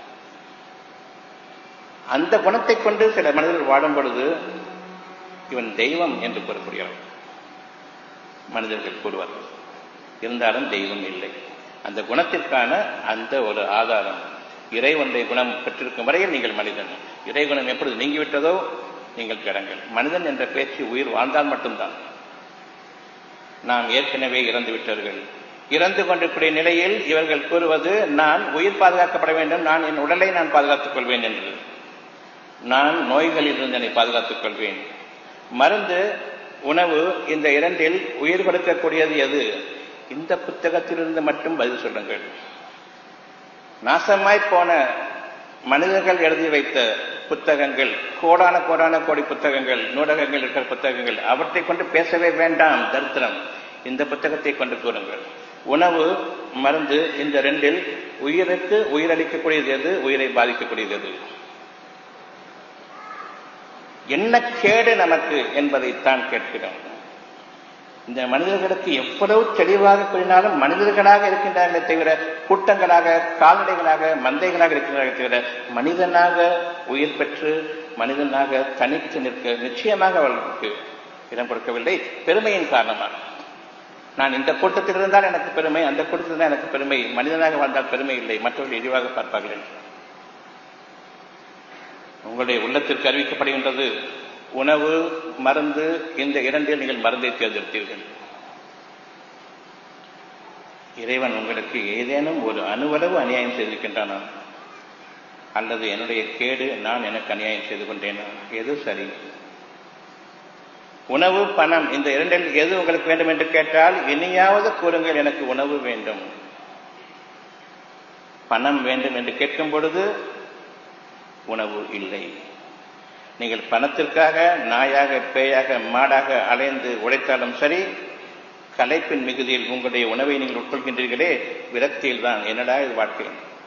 அந்த குணத்தை கொண்டு சில மனிதர்கள் வாழும் பொழுது இவன் தெய்வம் என்று கூறக்கூடியவர்கள் மனிதர்கள் கூறுவார்கள். இருந்தாலும் தெய்வம் இல்லை. அந்த குணத்திற்கான அந்த ஒரு ஆதாரம் இறைவனுடைய குணம் பெற்றிருக்கும் வரையில் நீங்கள் மனிதன். இறைகுணம் எப்பொழுது நீங்கிவிட்டதோ நீங்கள் கிடங்கள். மனிதன் என்ற பேச்சு உயிர் வாழ்ந்தால் மட்டும்தான். நாம் ஏற்கனவே இறந்து விட்டார்கள். இறந்து கொண்டிருக்கிற நிலையில் இவர்கள் கூறுவது, நான் உயிர் பாதுகாக்கப்பட வேண்டும், நான் என் உடலை நான் பாதுகாத்துக் கொள்வேன் என்று. நான் நோய்களில் இருந்து என்னை பாதுகாத்துக் கொள்வேன். மருந்து, உணவு, இந்த இரண்டில் உயிர் கொடுக்கக்கூடியது எது? இந்த புத்தகத்திலிருந்து மட்டும் பதில் சொல்லுங்கள். நாசமாய் போன மனிதர்கள் எழுதி வைத்த புத்தகங்கள், கோடான கோடி புத்தகங்கள், நூலகங்கள் இருக்கிற புத்தகங்கள், அவற்றை கொண்டு பேசவே வேண்டாம். தரித்திரம். இந்த புத்தகத்தை கொண்டு கூறுங்கள். உணவு, மருந்து, இந்த ரெண்டில் உயிருக்கு உயிரளிக்கக்கூடியது எது? உயிரை பாதிக்கக்கூடியது எது? என்ன கேடு நமக்கு என்பதைத்தான் கேட்கிறோம். இந்த மனிதர்களுக்கு எவ்வளவு தெளிவாக கூறினாலும் மனிதர்களாக இருக்கின்றார்களே தவிர, கூட்டங்களாக, கால்நடைகளாக, மந்தைகளாக இருக்கின்றார்களே தவிர, மனிதனாக உயிர் பெற்று மனிதனாக தனித்து நிற்க நிச்சயமாக அவர்களுக்கு இடம் கொடுக்கவில்லை. பெருமையின் காரணமாக, நான் இந்த கூட்டத்தில் இருந்தால் எனக்கு பெருமை, அந்த கூட்டத்தில் தான் எனக்கு பெருமை, மனிதனாக வாழ்ந்தால் பெருமை இல்லை, மற்றவர்கள் இழிவாக பார்ப்பார்கள். உங்களுடைய உள்ளத்திற்கு அறிவிக்கப்படுகின்றது, உணவு, மருந்து, இந்த இரண்டில் நீங்கள் மருந்தை தேர்ந்தெடுத்தீர்கள். இறைவன் உங்களுக்கு ஏதேனும் ஒரு அணுவளவு அநியாயம் செய்திருக்கின்றானா? அல்லது என்னுடைய கேடு நான் எனக்கு அநியாயம் செய்து கொண்டேனா? எது சரி? உணவு, பணம், இந்த இரண்டில் எது உங்களுக்கு வேண்டும் என்று கேட்டால், இனியாவது கூறுங்கள், எனக்கு உணவு வேண்டும். பணம் வேண்டும் என்று கேட்கும் பொழுது உணவு இல்லை. நீங்கள் பணத்திற்காக நாயாக, பேயாக, மாடாக அலைந்து உழைத்தாலும் சரி, களைப்பின் மிகுதியில் உங்களுடைய உணவை நீங்கள் உட்கொள்கின்றீர்களே, விரக்தியில் தான். என்னடா இது வாழ்க்கை?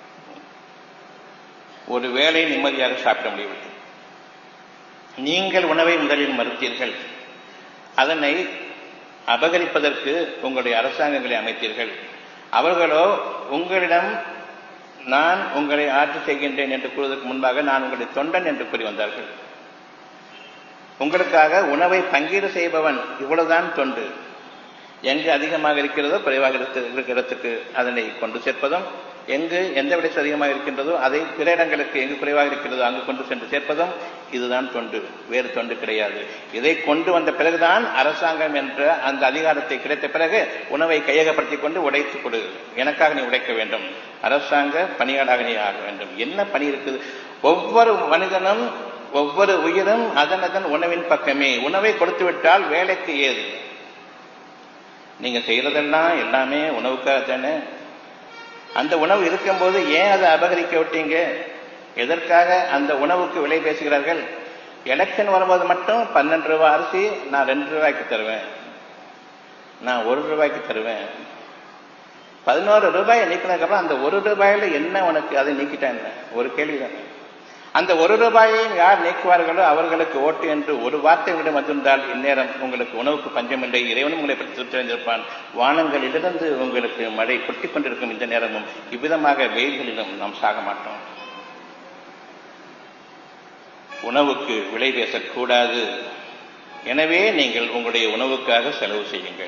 ஒரு வேளை நிம்மதியாக சாப்பிட முடியவில்லை. நீங்கள் உணவை முதலில் மறுத்தீர்கள். அதனை அபகரிப்பதற்கு உங்களுடைய அரசாங்கங்களை அமைத்தீர்கள். அவர்களோ உங்களிடம் நான் உங்களை ஆட்சி செய்கின்றேன் என்று கூறுவதற்கு முன்பாக நான் உங்களுடைய தொண்டன் என்று கூறி வந்தார்கள். உங்களுக்காக உணவை பங்கீடு செய்பவன், இவ்வளவுதான் தொண்டு. எங்கு அதிகமாக இருக்கிறதோ குறைவாக இருக்கிற இடத்துக்கு அதனை கொண்டு சேர்ப்பதும், எங்கு எந்த விடைச்சு அதிகமாக இருக்கின்றதோ அதை பிற இடங்களுக்கு எங்கு குறைவாக இருக்கிறதோ அங்கு கொண்டு சென்று சேர்ப்பதும், இதுதான் தொண்டு, வேறு தொண்டு கிடையாது. இதை கொண்டு வந்த பிறகுதான் அரசாங்கம் என்ற அந்த அதிகாரத்தை கிடைத்த பிறகு உணவை கையகப்படுத்திக் கொண்டு உடைத்து கொடு, எனக்காக நீ உடைக்க வேண்டும், அரசாங்க பணியாளராக நீ ஆக வேண்டும். என்ன பணி இருக்குது? ஒவ்வொரு மனிதனும் ஒவ்வொரு உயிரும் அதன் உணவின் பக்கமே. உணவை கொடுத்து விட்டால் வேலைக்கு ஏது? நீங்க செய்யறதெல்லாம் எல்லாமே உணவுக்காக தானே. அந்த உணவு இருக்கும்போது ஏன் அதை அபகரிக்க விட்டீங்க? எதற்காக அந்த உணவுக்கு விலை பேசுகிறார்கள்? எலெக்ஷன் வரும்போது மட்டும் 12 ரூபாய் அரிசி நான் 2 ரூபாய்க்கு தருவேன், நான் 1 ரூபாய்க்கு தருவேன். 11 ரூபாயை நீக்கினதுக்கப்புறம் அந்த 1 ரூபாயில என்ன உனக்கு? அதை நீக்கிட்டேன். ஒரு கேள்விதான். அந்த 1 ரூபாயையும் யார் நீக்குவார்களோ அவர்களுக்கு ஓட்டு என்று ஒரு வார்த்தை விட வந்திருந்தால் இந்நேரம் உங்களுக்கு உணவுக்கு பஞ்சமில்லை, இறைவனும் உங்களை பற்றி திருத்தறிந்திருப்பான். வானங்களிலிருந்து உங்களுக்கு மழை கொட்டிக் கொண்டிருக்கும் இந்த நேரமும் இவ்விதமாக வெயில்களிலும் நாம் சாக மாட்டோம். உணவுக்கு விலை பேசக்கூடாது. எனவே நீங்கள் உங்களுடைய உணவுக்காக செலவு செய்யுங்கள்.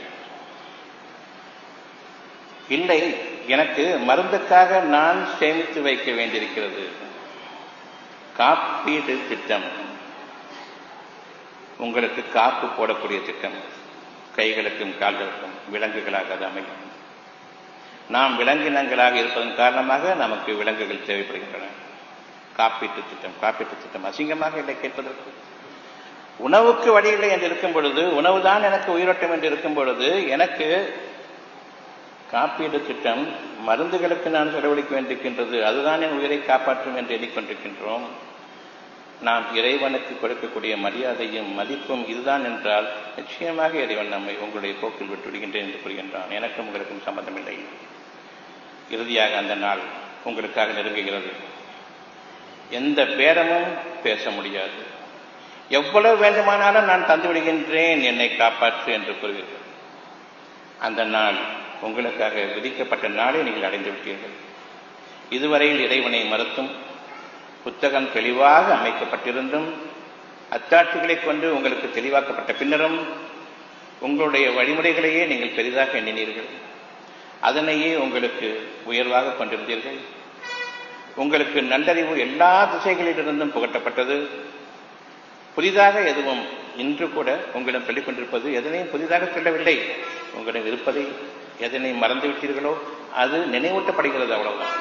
இல்லை, எனக்கு மருந்துக்காக நான் சேமித்து வைக்க வேண்டியிருக்கிறது. காப்பீடு திட்டம், உங்களுக்கு காப்பு போடக்கூடிய திட்டம், கைகளுக்கும் கால்களுக்கும் விலங்குகளாக அது அமையும். நாம் விலங்கினங்களாக இருப்பதன் காரணமாக நமக்கு விலங்குகள் தேவைப்படுகின்றன. காப்பீட்டு திட்டம் அசிங்கமாக இல்லை கேட்பதற்கு. உணவுக்கு வழி இல்லை என்று இருக்கும் பொழுது, உணவுதான் எனக்கு உயிரோட்டம் என்று இருக்கும் பொழுது, எனக்கு காப்பீடு திட்டம், மருந்துகளுக்கு நான் செலவழிக்க வேண்டியிருக்கின்றது, அதுதான் என் உயிரை காப்பாற்றும் என்று எண்ணிக்கொண்டிருக்கின்றோம். நாம் இறைவனுக்கு கொடுக்கக்கூடிய மரியாதையும் மதிப்பும் இதுதான் என்றால் நிச்சயமாக இறைவன் நம்மை உங்களுடைய போக்கில் விட்டு விடுகின்றேன் என்று கூறுகின்றான். எனக்கும் உங்களுக்கும் சம்மதமில்லை. இறுதியாக அந்த நாள் உங்களுக்காக நெருங்குகிறது. எந்த பேரமும் பேச முடியாது. எவ்வளவு வேண்டுமானாலும் நான் தந்து விடுகின்றேன், என்னை காப்பாற்று என்று கூறுவீர்கள். அந்த நாள் உங்களுக்காக விதிக்கப்பட்ட நாளை நீங்கள் அடைந்து விட்டீர்கள். இதுவரையில் இறைவனை மறுத்தும் புத்தகம் தெளிவாக அமைக்கப்பட்டிருந்தும் அத்தாட்சிகளை கொண்டு உங்களுக்கு தெளிவாக்கப்பட்ட பின்னரும் உங்களுடைய வழிமுறைகளையே நீங்கள் பெரிதாக எண்ணினீர்கள். அதனையே உங்களுக்கு உயர்வாக கொண்டிருந்தீர்கள். உங்களுக்கு நல்லறிவு எல்லா திசைகளிலிருந்தும் புகட்டப்பட்டது. புதிதாக எதுவும் இன்று கூட உங்களிடம் சொல்லிக் கொண்டிருப்பது எதனையும் புதிதாக சொல்லவில்லை. உங்களிடம் இருப்பதை எதனை மறந்துவிட்டீர்களோ அது நினைவூட்டப்படுகிறது, அவ்வளவுதான்.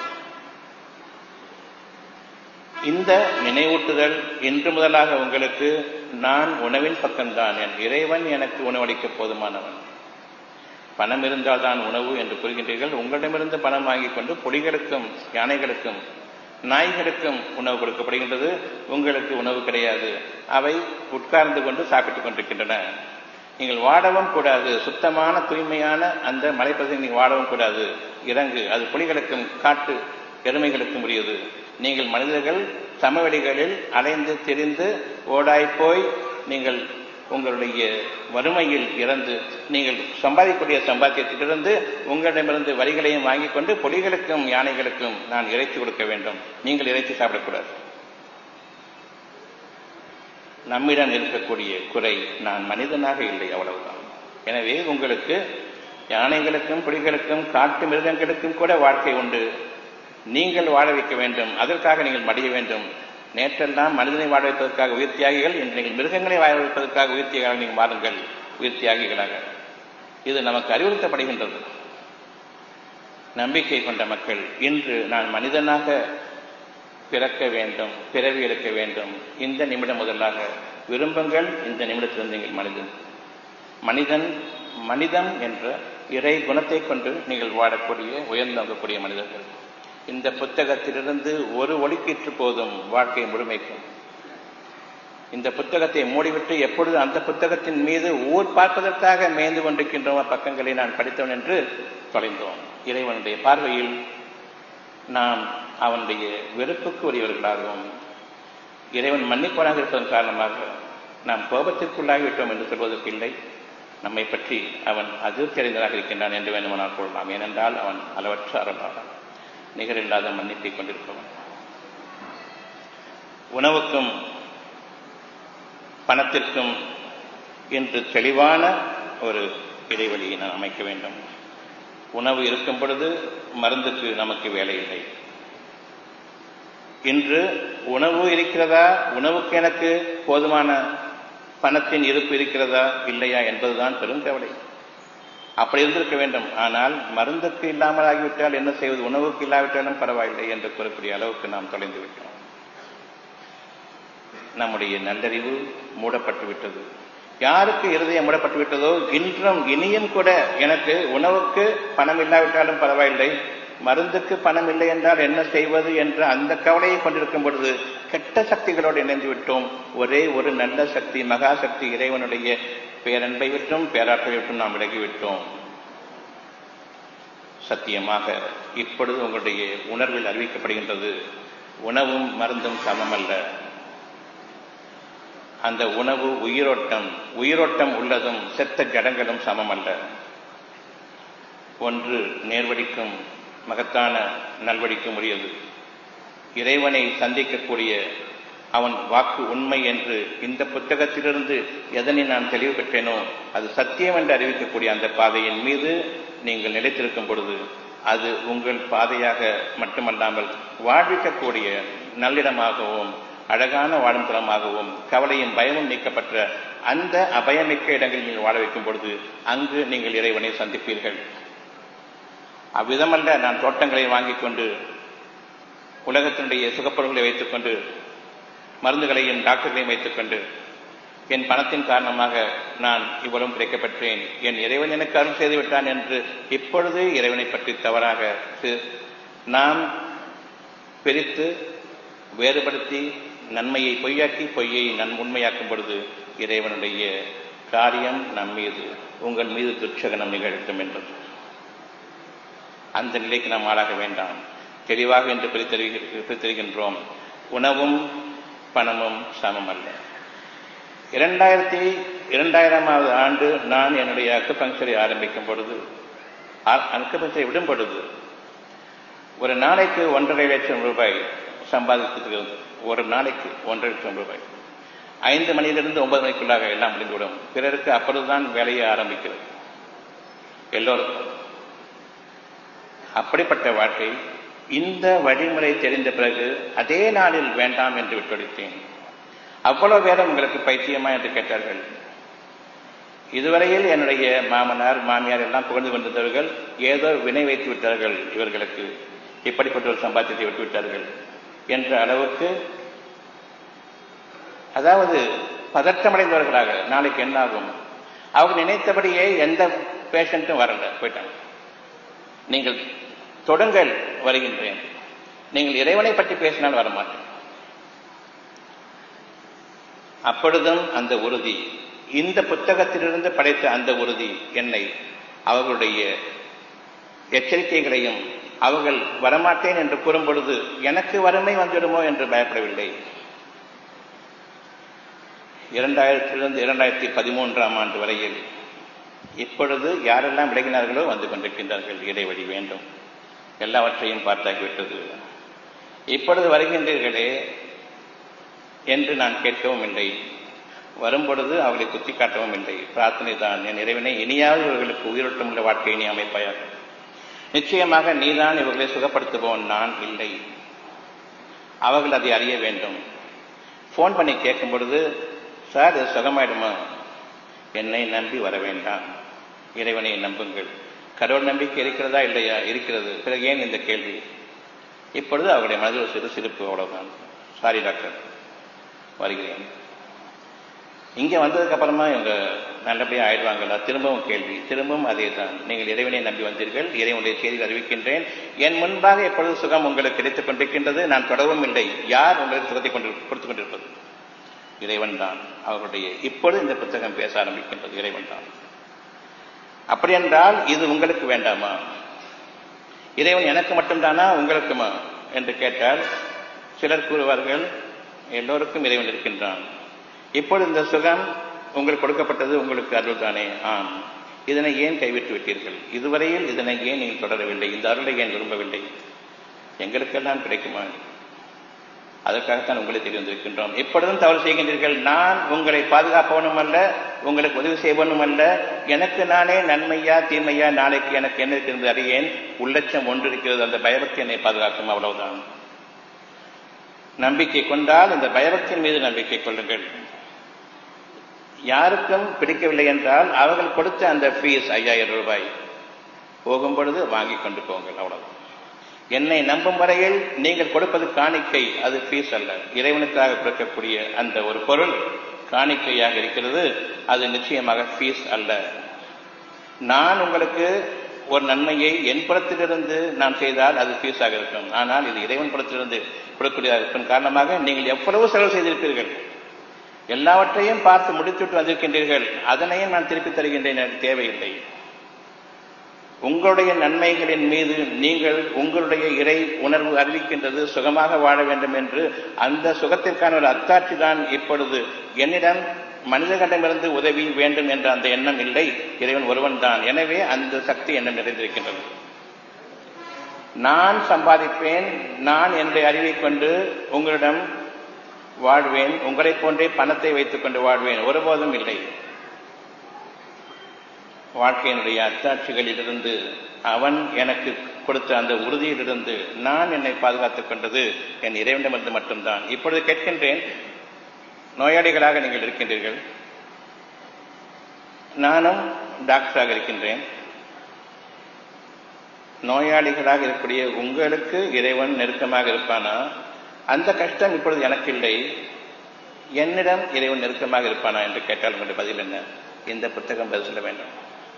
இந்த நினைவூட்டுதல் இன்று முதலாக உங்களுக்கு, நான் உணவின் பக்கம்தான், என் இறைவன் எனக்கு உணவளிக்க போதுமானவன். பணம் இருந்தால் தான் உணவு என்று கூறுகின்றீர்கள். உங்களிடமிருந்து பணம் வாங்கிக் கொண்டு புலிகளுக்கும் யானைகளுக்கும் நாய்களுக்கும் உணவு கொடுக்கப்படுகின்றது. உங்களுக்கு உணவு கிடையாது. அவை உட்கார்ந்து கொண்டு சாப்பிட்டுக் கொண்டிருக்கின்றன. நீங்கள் வாடவும் கூடாது. சுத்தமான தூய்மையான அந்த மலைப்பகுதியில் நீங்கள் வாடவும் கூடாது. இறங்கு, அது புலிகளுக்கும் காட்டு எருமைகளுக்கும் உரியது. நீங்கள் மனிதர்கள் சமவெளிகளில் அலைந்து திரிந்து ஓடாய்போய் நீங்கள் உங்களுடைய வறுமையில் இறந்து நீங்கள் சம்பாதிக்கக்கூடிய சம்பாத்தியத்திலிருந்து உங்களிடமிருந்து வரிகளையும் வாங்கிக் கொண்டு புலிகளுக்கும் யானைகளுக்கும் நான் இறைச்சி கொடுக்க வேண்டும். நீங்கள் இறைச்சி சாப்பிடக்கூடாது. நம்மிடம் இருக்கக்கூடிய குறை, நான் மனிதனாக இல்லை, அவ்வளவுதான். எனவே உங்களுக்கு யானைகளுக்கும் புலிகளுக்கும் காட்டு மிருகங்களுக்கும் கூட வாழ்க்கை உண்டு. நீங்கள் வாழ வைக்க வேண்டும். அதற்காக நீங்கள் மடிய வேண்டும். நேற்றெல்லாம் மனிதனை வாழ வைப்பதற்காக உயிர் தியாகிகள், இன்று நீங்கள் மிருகங்களை வாழ வைப்பதற்காக உயிர் தியாகிகளாக நீங்கள் மாறுங்கள், உயிர் தியாகிகளாக. இது நமக்கு அறிவுறுத்தப்படுகின்றது. நம்பிக்கை கொண்ட மக்கள் இன்று நான் மனிதனாக பிறக்க வேண்டும், பிறவி எடுக்க வேண்டும். இந்த நிமிடம் முதலாக விரும்புங்கள். இந்த நிமிடத்திலிருந்து நீங்கள் மனிதன் என்ற இறை குணத்தை கொண்டு நீங்கள் வாழக்கூடிய உயர்ந்தோங்கக்கூடிய மனிதர்கள். இந்த புத்தகத்திலிருந்து ஒரு ஒளிக்கீற்று போதும் வாழ்க்கை முழுமைக்கும். இந்த புத்தகத்தை மூடிவிட்டு எப்பொழுது அந்த புத்தகத்தின் மீது ஊர் பார்ப்பதற்காக மேய்ந்து கொண்டிருக்கின்றோம் பக்கங்களை நான் படித்தவன் என்று தொலைந்தோம். இறைவனுடைய பார்வையில் நாம் அவனுடைய வெறுப்புக்கு உரியவர்களாகவும் இறைவன் மன்னிப்பவனாக இருப்பதன் காரணமாக நாம் கோபத்திற்குள்ளாகிவிட்டோம் என்று சொல்வதற்கு இல்லை. நம்மை பற்றி அவன் அதிர்ச்சி அடைந்ததாக இருக்கின்றான் என்று வேண்டுமானால் கொள்ளலாம். ஏனென்றால் அவன் அளவற்ற அருளாளன், நிகரில்லாத மன்னிப்பை கொண்டிருப்பவன். உணவுக்கும் பணத்திற்கும் இன்று தெளிவான ஒரு இடைவெளியை நாம் அமைக்க வேண்டும். உணவு இருக்கும் பொழுது மருந்துக்கு நமக்கு வேலை இல்லை. இன்று உணவு இருக்கிறதா, உணவுக்கு எனக்கு போதுமான பணத்தின் இருப்பு இருக்கிறதா இல்லையா என்பதுதான் பெரும் கவலை. அப்படி இருந்திருக்க வேண்டும். ஆனால் மருந்துக்கு இல்லாமல் ஆகிவிட்டால் என்ன செய்வது, உணவுக்கு இல்லாவிட்டாலும் பரவாயில்லை என்று கூறக்கூடிய அளவுக்கு நாம் தொலைந்து விட்டோம். நம்முடைய நல்லறிவு மூடப்பட்டு விட்டது. யாருக்கு இருதயம் மூடப்பட்டு விட்டதோ இன்றும் இனியும் கூட எனக்கு உணவுக்கு பணம் இல்லாவிட்டாலும் பரவாயில்லை, மருந்துக்கு பணம் இல்லை என்றால் என்ன செய்வது என்ற அந்த கவலையை கொண்டிருக்கும் பொழுது கெட்ட சக்திகளோடு இணைந்து விட்டோம். ஒரே ஒரு நல்ல சக்தி, மகாசக்தி இறைவனுடைய பேரன்பை விட்டும் பேராற்றலை விட்டும் நாம் விலகிவிட்டோம். சத்தியமாக இப்பொழுது உங்களுடைய உணர்வில் அறிவிக்கப்படுகின்றது, உணவும் மருந்தும் சமமல்ல. அந்த உணவு உயிரோட்டம், உயிரோட்டம் உள்ளதும் செத்த ஜடங்களும் சமமல்ல. ஒன்று நேர்வழிக்கும் மகத்தான நல்வழிக்கும் உரியது. இறைவனை சந்திக்கக்கூடிய அவன் வாக்கு உண்மை என்று இந்த புத்தகத்திலிருந்து எதனை நான் தெளிவு பெற்றேனோ அது சத்தியம் என்று அறிவிக்கக்கூடிய அந்த பாதையின் மீது நீங்கள் நிலைத்திருக்கும் பொழுது அது உங்கள் பாதையாக மட்டுமல்லாமல் வாழ்விக்கக்கூடிய நல்லிடமாகவும் அழகான வாழும் தளமாகவும் கவலையும் பயமும் நீக்கப்பட்ட அந்த அபயமிக்க இடங்களில் நீங்கள் வாழ வைக்கும் பொழுது அங்கு நீங்கள் இறைவனை சந்திப்பீர்கள். அவ்விதமல்ல நான் தோட்டங்களை வாங்கிக் கொண்டு உலகத்தினுடைய சுகப்பொருள்களை வைத்துக் கொண்டு மருந்துகளையும் டாக்டர்களையும் வைத்துக் கொண்டு என் பணத்தின் காரணமாக நான் இவ்வளவு கிடைக்கப்பெற்றேன், என் இறைவன் எனக்கு அருள் செய்து விட்டான் என்று இப்பொழுது இறைவனை பற்றி தவறாக நாம் பிரித்து வேறுபடுத்தி நன்மையை பொய்யாக்கி பொய்யை உண்மையாக்கும் பொழுது இறைவனுடைய காரியம் நம் மீது உங்கள் மீது துட்சகனம் நிகழ்த்தும் என்றது. அந்த நிலைக்கு நாம் ஆளாக வேண்டாம். தெளிவாக என்று பிரித்தெறிகின்றோம். உணவும் பணமும் சமம் அல்ல. 2000ஆவது ஆண்டு நான் என்னுடைய அக்குபங்க்சரை ஆரம்பிக்கும் பொழுது, அக்குபங்க்சரை விடும் பொழுது ஒரு நாளைக்கு 1.5 லட்சம் ரூபாய் சம்பாதித்திருக்கிறது. ஒரு நாளைக்கு 1.5 லட்சம் ரூபாய். 5 மணியிலிருந்து 9 மணிக்குள்ளாக எல்லாம் முடிந்துவிடும். பிறருக்கு அப்பொழுதுதான் வேலையை ஆரம்பிக்கிறது எல்லோருக்கும். அப்படிப்பட்ட வாழ்க்கை இந்த வழிமுறை தெரிந்த பிறகு அதே நாளில் வேண்டாம் என்று விட்டுவிட்டேன். அவ்வளவு பேரும் உங்களுக்கு பைத்தியமா என்று கேட்டார்கள். இதுவரையில் என்னுடைய மாமனார் மாமியார் எல்லாம் புகழ்ந்து கொண்டிருந்தவர்கள் ஏதோ வினை வைத்து விட்டார்கள், இவர்களுக்கு இப்படிப்பட்ட ஒரு சம்பாத்தியத்தை விட்டுவிட்டார்கள் என்ற அளவுக்கு, அதாவது பதற்றமடைந்தவர்களாக நாளைக்கு என்ன ஆகும், அவங்க நினைத்தபடியே எந்த பேஷண்ட்டும் வரல, போயிட்டாங்க. நீங்கள் தொடுங்கள் வருகின்றேன், நீங்கள் இறைவனை பற்றி பேசினால் வரமாட்டேன். அப்பொழுதும் அந்த உறுதி, இந்த புத்தகத்திலிருந்து படைத்த அந்த உறுதி என்னை அவர்களுடைய எச்சரிக்கைகளையும் அவர்கள் வரமாட்டேன் என்று கூறும் பொழுது எனக்கு வறுமை வந்துவிடுமோ என்று பயப்படவில்லை. 2000 2013 ஆண்டு வரையில் இப்பொழுது யாரெல்லாம் விலகினார்களோ வந்து கொண்டிருக்கின்றார்கள். இடைவெளி வேண்டும், எல்லாவற்றையும் பார்த்தாகிவிட்டது. இப்பொழுது வருகின்றீர்களே என்று நான் கேட்கவும் இல்லை, வரும்பொழுது அவர்களை குத்தி காட்டவும் இல்லை. பிரார்த்தனை தான், என் இறைவனை இனியாவது இவர்களுக்கு உயிரோட்டம் உள்ள வாழ்க்கையை நீ அமைப்பாயாக. நிச்சயமாக நீதான் இவர்களை சுகப்படுத்துபவன், நான் இல்லை. அவர்கள் அதை அறிய வேண்டும். போன் பண்ணி கேட்கும் பொழுது, சார் இது சுகமாயிடுமா? என்னை நம்பி வர வேண்டாம், இறைவனை நம்புங்கள். கடவுள் நம்பிக்கை இருக்கிறதா இல்லையா? இருக்கிறது. பிறகு ஏன் இந்த கேள்வி? இப்பொழுது அவருடைய மனதில் சிறு சிரிப்பு, அவ்வளவுதான். சாரி டாக்டர், வருகிறேன். இங்கே வந்ததுக்கு அப்புறமா இவங்க நல்லபடியாக ஆயிடுவாங்களா? திரும்பவும் கேள்வி, திரும்பவும் அதே தான். நீங்கள் இறைவனை நம்பி வந்தீர்கள், இறைவனுடைய செய்திகள் அறிவிக்கின்றேன். என் முன்பாக எப்பொழுது சுகம் உங்களுக்கு கிடைத்துக் கொண்டிருக்கின்றது, நான் தொடரவும் இல்லை. யார் உங்களுக்கு சுகத்தை கொடுத்துக் கொண்டிருப்பது? இறைவன் தான். அவர்களுடைய இப்பொழுது இந்த புத்தகம் பேச ஆரம்பிக்கின்றது, இறைவன் தான். அப்படி என்றால் இது உங்களுக்கு வேண்டாமா? இறைவன் எனக்கு மட்டும்தானா உங்களுக்குமா என்று கேட்டால் சிலர் கூறுவார்கள், எல்லோருக்கும் இறைவன் இருக்கின்றான். இப்பொழுது இந்த சுகம் உங்களுக்கு கொடுக்கப்பட்டது உங்களுக்கு அருள் தானே? ஆம். இதனை ஏன் கைவிட்டு விட்டீர்கள்? இதுவரையில் இதனை ஏன் நீங்கள் தொடரவில்லை? இந்த அருளை ஏன் விரும்பவில்லை? எங்களுக்கெல்லாம் கிடைக்குமா? அதற்காகத்தான் உங்களை தெரிய வந்திருக்கின்றோம். எப்பொழுதும் தவறு செய்கின்றீர்கள். நான் உங்களை பாதுகாப்பவனும் அல்ல, உங்களுக்கு உதவி செய்வனும் அல்ல. எனக்கு நானே நன்மையா தீமையா, நாளைக்கு எனக்கு என்ன இருக்கிறது அறியேன். உள்ளட்சம் ஒன்று இருக்கிறது, அந்த பயபக்தி என்னை பாதுகாக்கும், அவ்வளவுதான். நம்பிக்கை கொண்டால் இந்த பயபக்தியின் மீது நம்பிக்கை கொள்ளுங்கள். யாருக்கும் பிடிக்கவில்லை என்றால் அவர்கள் கொடுத்த அந்த ஃபீஸ் 5000 ரூபாய் போகும் பொழுது வாங்கி கொண்டு போங்கள், அவ்வளவுதான். என்னை நம்பும் வரையில் நீங்கள் கொடுப்பது காணிக்கை, அது ஃபீஸ் அல்ல. இறைவனுக்காக கொடுக்கக்கூடிய அந்த ஒரு பொருள் காணிக்கையாக இருக்கிறது, அது நிச்சயமாக ஃபீஸ் அல்ல. நான் உங்களுக்கு ஒரு நன்மையை என் புறத்திலிருந்து நான் செய்தால் அது ஃபீஸாக இருக்கும். ஆனால் இது இறைவன் புறத்திலிருந்து கொடுக்கக்கூடியதாக இருக்கும். காரணமாக நீங்கள் எவ்வளவு செலவு செய்திருப்பீர்கள், எல்லாவற்றையும் பார்த்து முடித்துவிட்டு வந்திருக்கின்றீர்கள். அதனையும் நான் திருப்பி தருகின்றேன், எனக்கு தேவையில்லை. உங்களுடைய நன்மைகளின் மீது நீங்கள் உங்களுடைய இறை உணர்வு அறிவிக்கின்றது, சுகமாக வாழ வேண்டும் என்று. அந்த சுகத்திற்கான ஒரு அத்தாட்சி தான் இப்பொழுது. என்னிடம் மனிதர்களிடமிருந்து உதவி வேண்டும் என்ற அந்த எண்ணம் இல்லை, இறைவன் ஒருவன் தான். எனவே அந்த சக்தி எண்ணம் நிறைந்திருக்கின்றது. நான் சம்பாதிப்பேன், நான் என்னுடைய அறிவை கொண்டு உங்களிடம் வாழ்வேன், உங்களை போன்றே பணத்தை வைத்துக் கொண்டு வாழ்வேன், ஒருபோதும் இல்லை. வாழ்க்கையினுடைய அத்தாட்சிகளிலிருந்து, அவன் எனக்கு கொடுத்த அந்த உறுதியிலிருந்து நான் என்னை பாதுகாத்துக் கொண்டது என் இறைவனிடமிருந்து மட்டும்தான். இப்பொழுது கேட்கின்றேன், நோயாளிகளாக நீங்கள் இருக்கின்றீர்கள், நானும் டாக்டராக இருக்கின்றேன். நோயாளிகளாக இருக்கக்கூடிய உங்களுக்கு இறைவன் நெருக்கமாக இருப்பானா? அந்த கஷ்டம் இப்பொழுது எனக்கு இல்லை, என்னிடம் இறைவன் நெருக்கமாக இருப்பானா என்று கேட்டால் உங்களுடைய பதில் என்ன? இந்த புத்தகம் பதில் சொல்ல வேண்டும்.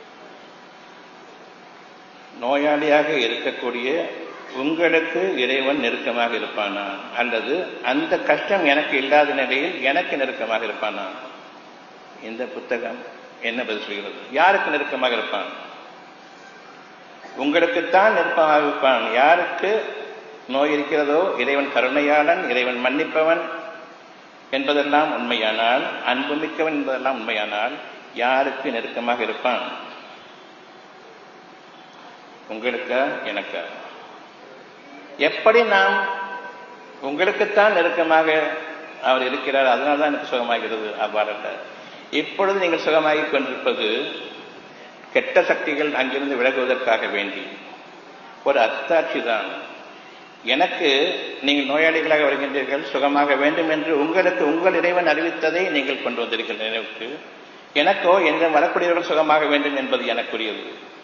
நோயாளியாக இருக்கக்கூடிய உங்களுக்கு இறைவன் நெருக்கமாக இருப்பானா? அல்லது அந்த கஷ்டம் எனக்கு இல்லாத நிலையில் எனக்கு நெருக்கமாக இருப்பானா? இந்த புத்தகம் என்ன பதில் சொல்கிறது? யாருக்கு நெருக்கமாக இருப்பான்? உங்களுக்குத்தான் நெருக்கமாக இருப்பான். யாருக்கு நோய் இருக்கிறதோ இறைவன் கருணையாளன், இறைவன் மன்னிப்பவன் என்பதெல்லாம் உண்மையானால், அன்பு மிக்கவன் என்பதெல்லாம் உண்மையானால், யாருக்கு நெருக்கமாக இருப்பான்? உங்களுக்கா எனக்கா? எப்படி நாம் உங்களுக்குத்தான் நெருக்கமாக அவர் இருக்கிறார், அதனால்தான் எனக்கு சுகமாகிறது, அவ்வாறல்ல. இப்பொழுது நீங்கள் சுகமாகிக் கொண்டிருப்பது கெட்ட சக்திகள் அங்கிருந்து விலகுவதற்காக வேண்டி ஒரு அத்தாட்சி தான். எனக்கு நீங்கள் நோயாளிகளாக வருகின்றீர்கள், சுகமாக வேண்டும் என்று உங்களுக்கு உங்கள் இறைவன் அறிவித்ததை நீங்கள் கொண்டு வந்திருக்கிற நினைவுக்கு. எனக்கோ என்னிடம் வரக்கூடியவர்கள் சுகமாக வேண்டும் என்பது எனக்குரியது.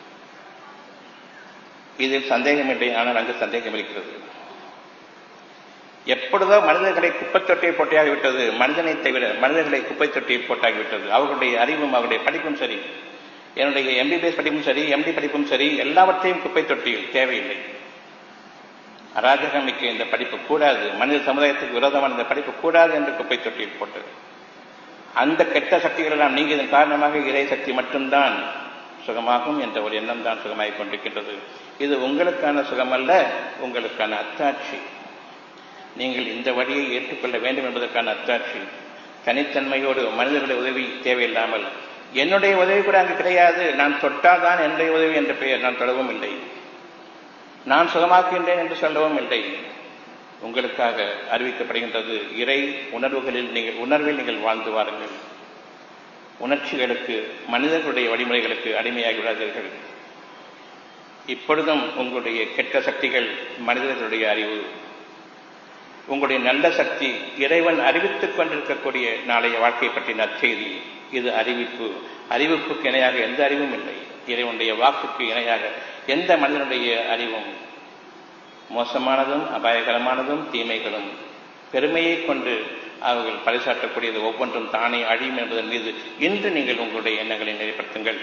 இதில் சந்தேகமில்லை, ஆனால் அங்கு சந்தேகம் இருக்கிறது. எப்பொழுதோ மனிதர்களை குப்பை தொட்டியை போட்டியாகிவிட்டது, மனிதனை தவிர மனிதர்களை குப்பை தொட்டியை போட்டாகிவிட்டது. அவர்களுடைய அறிவும் அவருடைய படிப்பும் சரி, என்னுடைய MBBS படிப்பும் சரி, MD படிப்பும் சரி, எல்லாவற்றையும் குப்பை தொட்டியில் தேவையில்லை. அராஜகம் மிக்க இந்த படிப்பு கூடாது, மனித சமுதாயத்துக்கு விரோதமான இந்த படிப்பு கூடாது என்று குப்பை தொட்டியில் போட்டது. அந்த கெட்ட சக்திகள் எல்லாம் நீங்கியதன் காரணமாக இறை சக்தி மட்டும்தான் சுகமாகும் என்ற ஒரு எண்ணம் தான் சுகமாகிக் கொண்டிருக்கின்றது. இது உங்களுக்கான சுகமல்ல, உங்களுக்கான அத்தாட்சி. நீங்கள் இந்த வழியை ஏற்றுக்கொள்ள வேண்டும் என்பதற்கான அத்தாட்சி. தனித்தன்மையோடு மனிதர்களுடைய உதவி தேவையில்லாமல், என்னுடைய உதவி கூட அங்கு கிடையாது, நான் தொட்டால் தான் என்னுடைய உதவி என்ற பெயர், நான் தொடவும் இல்லை, நான் சுகமாக்குகின்றேன் என்று சொல்லவும் இல்லை. உங்களுக்காக அறிவிக்கப்படுகின்றது. இறை உணர்வில் நீங்கள் வாழ்ந்து வாருங்கள். உணர்ச்சிகளுக்கு, மனிதர்களுடைய வழிமுறைகளுக்கு அடிமையாகி விடாதீர்கள். இப்பொழுதும் உங்களுடைய கெட்ட சக்திகள் மனிதர்களுடைய அறிவு, உங்களுடைய நல்ல சக்தி இறைவன் அறிவித்துக் கொண்டிருக்கக்கூடிய நாளைய வாழ்க்கை பற்றிய நற்செய்தி. இது அறிவிப்பு. அறிவிப்புக்கு இணையாக எந்த அறிவும் இல்லை. இறைவனுடைய வாக்குக்கு இணையாக எந்த மனிதனுடைய அறிவும் மோசமானதும் அபாயகரமானதும் தீமைகளும் பெருமையை கொண்டு அவர்கள் பறைசாற்றக்கூடியது ஒவ்வொன்றும் தானே அழியும் என்பதன் மீது இன்று நீங்கள் உங்களுடைய எண்ணங்களை நிறைப்படுத்துங்கள்.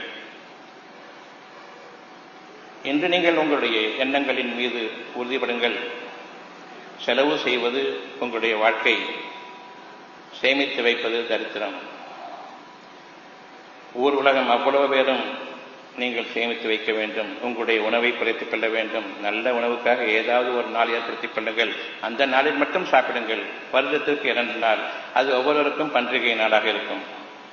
இன்று நீங்கள் உங்களுடைய எண்ணங்களின் மீது உறுதிப்படுங்கள். செலவு செய்வது உங்களுடைய வாழ்க்கை, சேமித்து வைப்பது தரித்திரம். ஊர் உலகம் அவ்வளவு பேரும் நீங்கள் சேமித்து வைக்க வேண்டும். உங்களுடைய உணவை குறைத்துக் கொள்ள வேண்டும். நல்ல உணவுக்காக ஏதாவது ஒரு நாள் ஏற்படுத்திக் கொள்ளுங்கள். அந்த நாளில் மட்டும் சாப்பிடுங்கள். வருடத்திற்கு 2 நாள், அது ஒவ்வொருவருக்கும் பண்டிகை நாளாக இருக்கும்.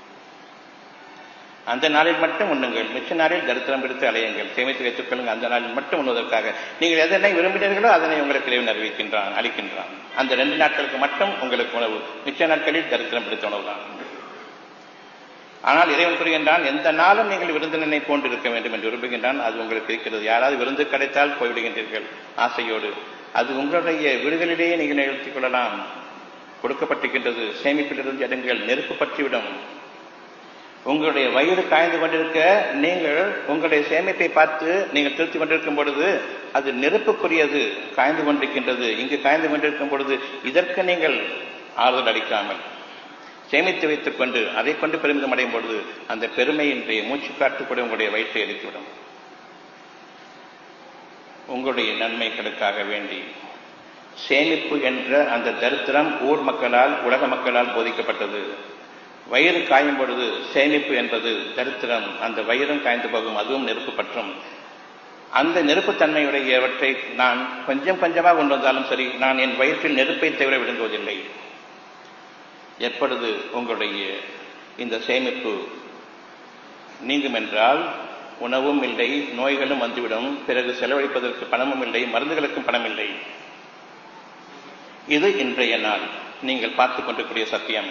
அந்த நாளில் மட்டும் உண்ணுங்கள். மிச்ச நாளில் தரித்திரம் பிடித்து அலையுங்கள். சேமித்து வைத்துக் கொள்ளுங்கள். அந்த நாளில் மட்டும் உண்ணுவதற்காக நீங்கள் எதனை விரும்பினீர்களோ அதனை உங்களுக்கு இறைவன் அளிக்கின்றான். அந்த 2 நாட்களுக்கு மட்டும் உங்களுக்கு உணவு, மிச்ச நாட்களில் தரித்திரம் பிடித்த உணவு தான். ஆனால் இறைவன் கூறுகின்றான், எந்த நாளும் நீங்கள் விருந்தினனை போன்று இருக்க வேண்டும் என்று விரும்புகின்றான். அது உங்களுக்கு இருக்கிறது. யாராவது விருந்து கிடைத்தால் போய்விடுகின்றீர்கள் ஆசையோடு. அது உங்களுடைய வீடுகளிலேயே நீங்கள் நிகழ்த்திக் கொள்ளலாம். கொடுக்கப்பட்டிருக்கின்றது. சேமிப்பிலிருந்து எடுங்கள். நெருப்பு பற்றிவிடும். உங்களுடைய வயிறு காய்ந்து கொண்டிருக்க நீங்கள் உங்களுடைய சேமிப்பை பார்த்து நீங்கள் திருத்திக் கொண்டிருக்கும் பொழுது அது நெருப்புக்குரியது, காய்ந்து கொண்டிருக்கின்றது. இங்கு காய்ந்து கொண்டிருக்கும் பொழுது இதற்கு நீங்கள் ஆறுதல் அளிக்காமல் சேமித்து வைத்துக் கொண்டு அதை கொண்டு பெருமிதம் அடையும் பொழுது அந்த பெருமையின்றைய மூச்சு காட்டுக்கூட உங்களுடைய வயிற்றை எரித்துவிடும். உங்களுடைய நன்மைகளுக்காக வேண்டி சேமிப்பு என்ற அந்த தரித்திரம் ஊர் மக்களால், உலக மக்களால் போதிக்கப்பட்டது. வயிறு காயும் பொழுது சேமிப்பு என்பது தரித்திரம். அந்த வயிறும் காய்ந்து போகும், அதுவும் நெருப்பு பற்றும். அந்த நெருப்புத்தன்மையுடையவற்றை நான் கொஞ்சம் கொஞ்சமாக கொண்டு வந்தாலும் சரி, நான் என் வயிற்றில் நெருப்பை தவிர விழுங்குவதில்லை. எப்பொழுது உங்களுடைய இந்த சேமிப்பு நீங்கும் என்றால் உணவும் இல்லை, நோய்களும் வந்துவிடும். பிறகு செலவழிப்பதற்கு பணமும் இல்லை, மருந்துகளுக்கும் பணம் இல்லை. இது இன்றைய நாள் நீங்கள் பார்த்துக் கொண்டிருக்கூடிய சத்தியம்.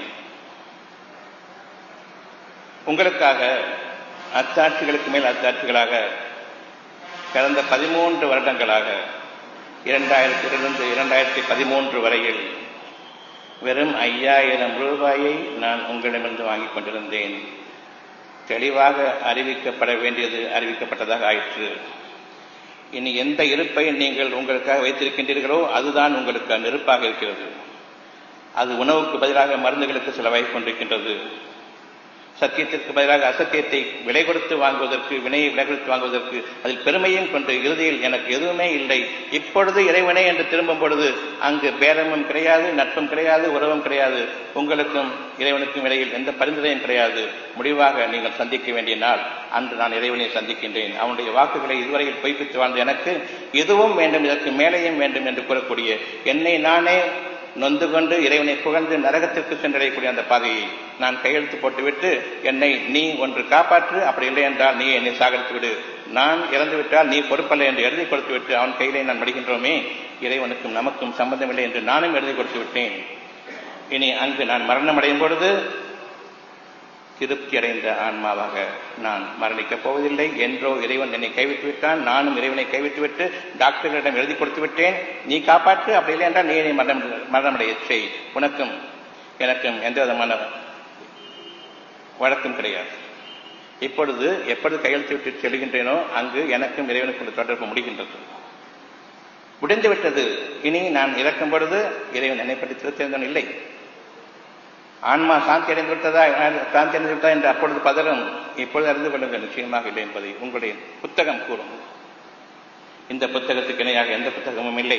உங்களுக்காக அத்தாட்சிகளுக்கு மேல் அத்தாட்சிகளாக கடந்த 13 வருடங்களாக 2002 2013 வரையில் வெறும் 5000 ரூபாயை நான் உங்களிடமிருந்து வாங்கிக் கொண்டிருந்தேன். தெளிவாக அறிவிக்கப்பட வேண்டியது அறிவிக்கப்பட்டதாக ஆயிற்று. இனி எந்த இருப்பை நீங்கள் உங்களுக்காக வைத்திருக்கின்றீர்களோ அதுதான் உங்களுக்கு நெருப்பாக இருக்கிறது. அது உணவுக்கு பதிலாக மருந்துகளுக்கு செலவாகிக் கொண்டிருக்கின்றது. சத்தியத்திற்கு பதிலாக அசத்தியத்தை விலை கொடுத்து வாங்குவதற்கு, வினையை விலை கொடுத்து வாங்குவதற்கு, அதில் பெருமையும் கொண்டு இறுதியில் எனக்கு எதுவுமே இல்லை, இப்பொழுது இறைவனே என்று திரும்பும் பொழுது அங்கு பேரமும் கிடையாது, நட்பும் கிடையாது, உறவும் கிடையாது. உங்களுக்கும் இறைவனுக்கும் இடையில் எந்த பரிந்துரையும் கிடையாது. முடிவாக நீங்கள் சந்திக்க வேண்டிய நாள் அன்று நான் இறைவனை சந்திக்கின்றேன். அவனுடைய வாக்குகளை இதுவரையில் பொய்ப்பித்து வாழ்ந்த எனக்கு இதுவும் வேண்டும், இதற்கு மேலேயும் வேண்டும் என்று கூறக்கூடிய, என்னை நானே நொந்து கொண்டு இறைவனை புகழ்ந்து நரகத்திற்கு சென்றடையக்கூடிய அந்த பாதையை நான் கையெழுத்து போட்டுவிட்டு, என்னை நீ ஒன்று காப்பாற்று, அப்படி இல்லை என்றால் நீ என்னை சாகரித்து விடு, நான் இறந்துவிட்டால் நீ பொறுப்பல்ல என்று எழுதி கொடுத்து விட்டு அவன் கையிலே நான் மடிகின்றோமே, இறைவனுக்கும் நமக்கும் சம்பந்தமில்லை என்று நானும் எழுதி கொடுத்து விட்டேன். இனி அங்கு நான் மரணம் அடையும் பொழுது திருப்தி அடைந்த ஆன்மாவாக நான் மரணிக்கப் போவதில்லை. என்றோ இறைவன் என்னை கைவிட்டு விட்டான், நானும் இறைவனை கைவிட்டுவிட்டு டாக்டர்களிடம் எழுதி கொடுத்து விட்டேன், நீ காப்பாற்று, அப்படி இல்லை என்றால் நீ என்னை மரணமடைய செய், உனக்கும் எனக்கும் எந்த விதமான வழக்கும் கிடையாது. இப்பொழுது எப்பொழுது கையெழுத்து விட்டு செல்கின்றேனோ அங்கு எனக்கும் இறைவனுக்குள்ள தொடர்பு முடிகின்றது, முடிந்துவிட்டது. இனி நான் இறக்கும் பொழுது இறைவன் என்னை பற்றி திருத்தேர்ந்தவன் இல்லை. ஆன்மா சாந்தி அடைந்து விட்டதா என்று அப்பொழுது பதறும். இப்பொழுது அறிந்து கொள்ளுங்கள், நிச்சயமாக இல்லை என்பதை உங்களுடைய புத்தகம் கூறும். இந்த புத்தகத்துக்கு இணையாக எந்த புத்தகமும் இல்லை.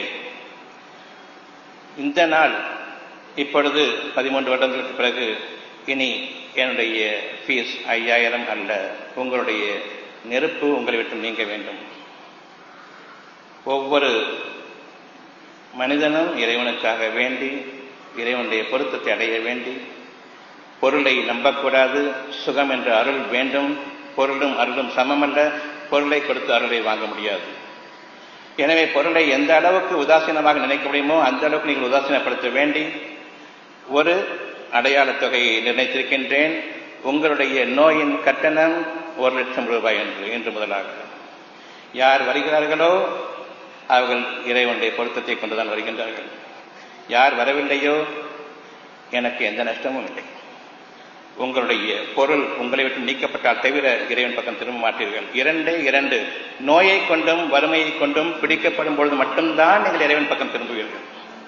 இந்த நாள் இப்பொழுது 13 வருடங்களுக்கு பிறகு இனி என்னுடைய ஃபீஸ் 5000 அல்ல. உங்களுடைய நெருப்பு உங்களை விட்டு நீங்க வேண்டும். ஒவ்வொரு மனிதனும் இறைவனுக்காக வேண்டி, இறைவனுடைய பொருத்தத்தை அடைய வேண்டி, பொருளை நம்பக்கூடாது. சுகம் என்ற அருள் வேண்டும். பொருளும் அருளும் சமமல்ல. பொருளை கொடுத்து அருளை வாங்க முடியாது. எனவே பொருளை எந்த அளவுக்கு உதாசீனமாக நினைக்க முடியுமோ அந்த அளவுக்கு நீங்கள் உதாசீனப்படுத்த வேண்டி ஒரு அடையாள தொகையை நிர்ணயித்திருக்கின்றேன். உங்களுடைய நோயின் கட்டணம் 1,00,000 ரூபாய் என்று முதலாக யார் வருகிறார்களோ அவர்கள் இறைவனுடைய பொருத்தத்தை கொண்டுதான் வருகின்றார்கள். யார் வரவில்லையோ எனக்கு எந்த நஷ்டமும் இல்லை. உங்களுடைய பொருள் உங்களை விட்டு நீக்கப்பட்டால் தவிர இறைவன் பக்கம் திரும்ப மாட்டீர்கள். 2 நோயை கொண்டும் வறுமையை கொண்டும் பிடிக்கப்படும் பொழுது மட்டும்தான் நீங்கள் இறைவன் பக்கம் திரும்புவீர்கள்.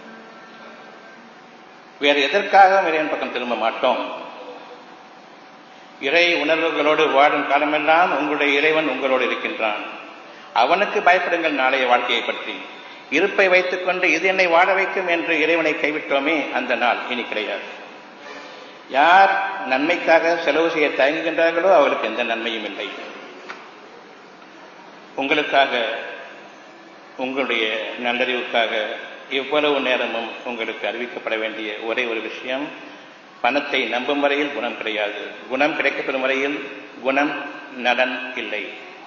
வேறு எதற்காகவும் இறைவன் பக்கம் திரும்ப மாட்டோம். இறை உணர்வுகளோடு வாழும் காலமெல்லாம் உங்களுடைய இறைவன் உங்களோடு இருக்கின்றான். அவனுக்கு பயப்படுங்கள். நாளைய வாழ்க்கையை பற்றி இருப்பை வைத்துக் கொண்டு இது என்னை வாழ வைக்கும் என்று இறைவனை கைவிட்டோமே, அந்த நாள் இனி கிடையாது. யார் நன்மைக்காக செலவு செய்ய தயங்குகின்றார்களோ அவர்களுக்கு எந்த நன்மையும் இல்லை. உங்களுக்காக, உங்களுடைய நல்லறிவுக்காக இவ்வளவு நேரமும் உங்களுக்கு அறிவிக்கப்பட வேண்டிய ஒரே ஒரு விஷயம், பணத்தை நம்பும் வரையில் குணம் கிடையாது, குணம் கிடைக்கப்பெறும் வரையில் குணம் நலன் இல்லை.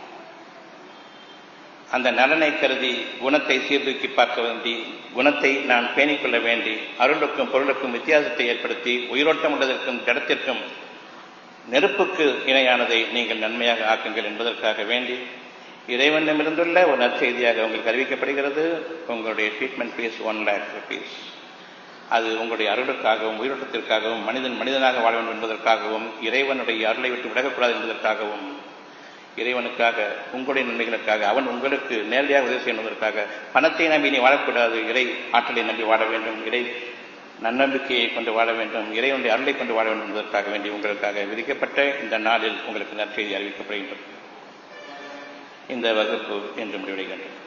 அந்த நலனை கருதி குணத்தை சீர்தூக்கி பார்க்க வேண்டி, குணத்தை நான் பேணிக்கொள்ள வேண்டி, அருளுக்கும் பொருளுக்கும் வித்தியாசத்தை ஏற்படுத்தி உயிரோட்டம் உள்ளதற்கும் ஜடத்திற்கும் நெருப்புக்கு இணையானதை நீங்கள் நன்மையாக ஆக்குங்கள் என்பதற்காக வேண்டி இறைவனிடமிருந்துள்ள ஒரு நற்செய்தியாக உங்களுக்கு அறிவிக்கப்படுகிறது. உங்களுடைய ட்ரீட்மெண்ட் ஃபீஸ் 1 lakh rupees. அது உங்களுடைய அருளுக்காகவும் உயிரோட்டத்திற்காகவும் மனிதனாக வாழ வேண்டும் என்பதற்காகவும் இறைவனுடைய அருளை விட்டு விலகக்கூடாது என்பதற்காகவும் இறைவனுக்காக உங்களுடைய நன்மைகளுக்காக அவன் உங்களுக்கு நேரடியாக உதவி செய்வதற்காக பணத்தை நம்பி நீ வாழக்கூடாது, இறை ஆற்றலை நம்பி வாழ வேண்டும், இறை நன்னம்பிக்கையை கொண்டு வாழ வேண்டும், இறைவனுடைய அருளை கொண்டு வாழ வேண்டும் என்பதற்காக வேண்டி உங்களுக்காக விதிக்கப்பட்ட இந்த நாளில் உங்களுக்கு நற்செய்தி அறிவிக்கப்படுகின்றது. இந்த வகுப்பு என்று முடிவடைகின்றது.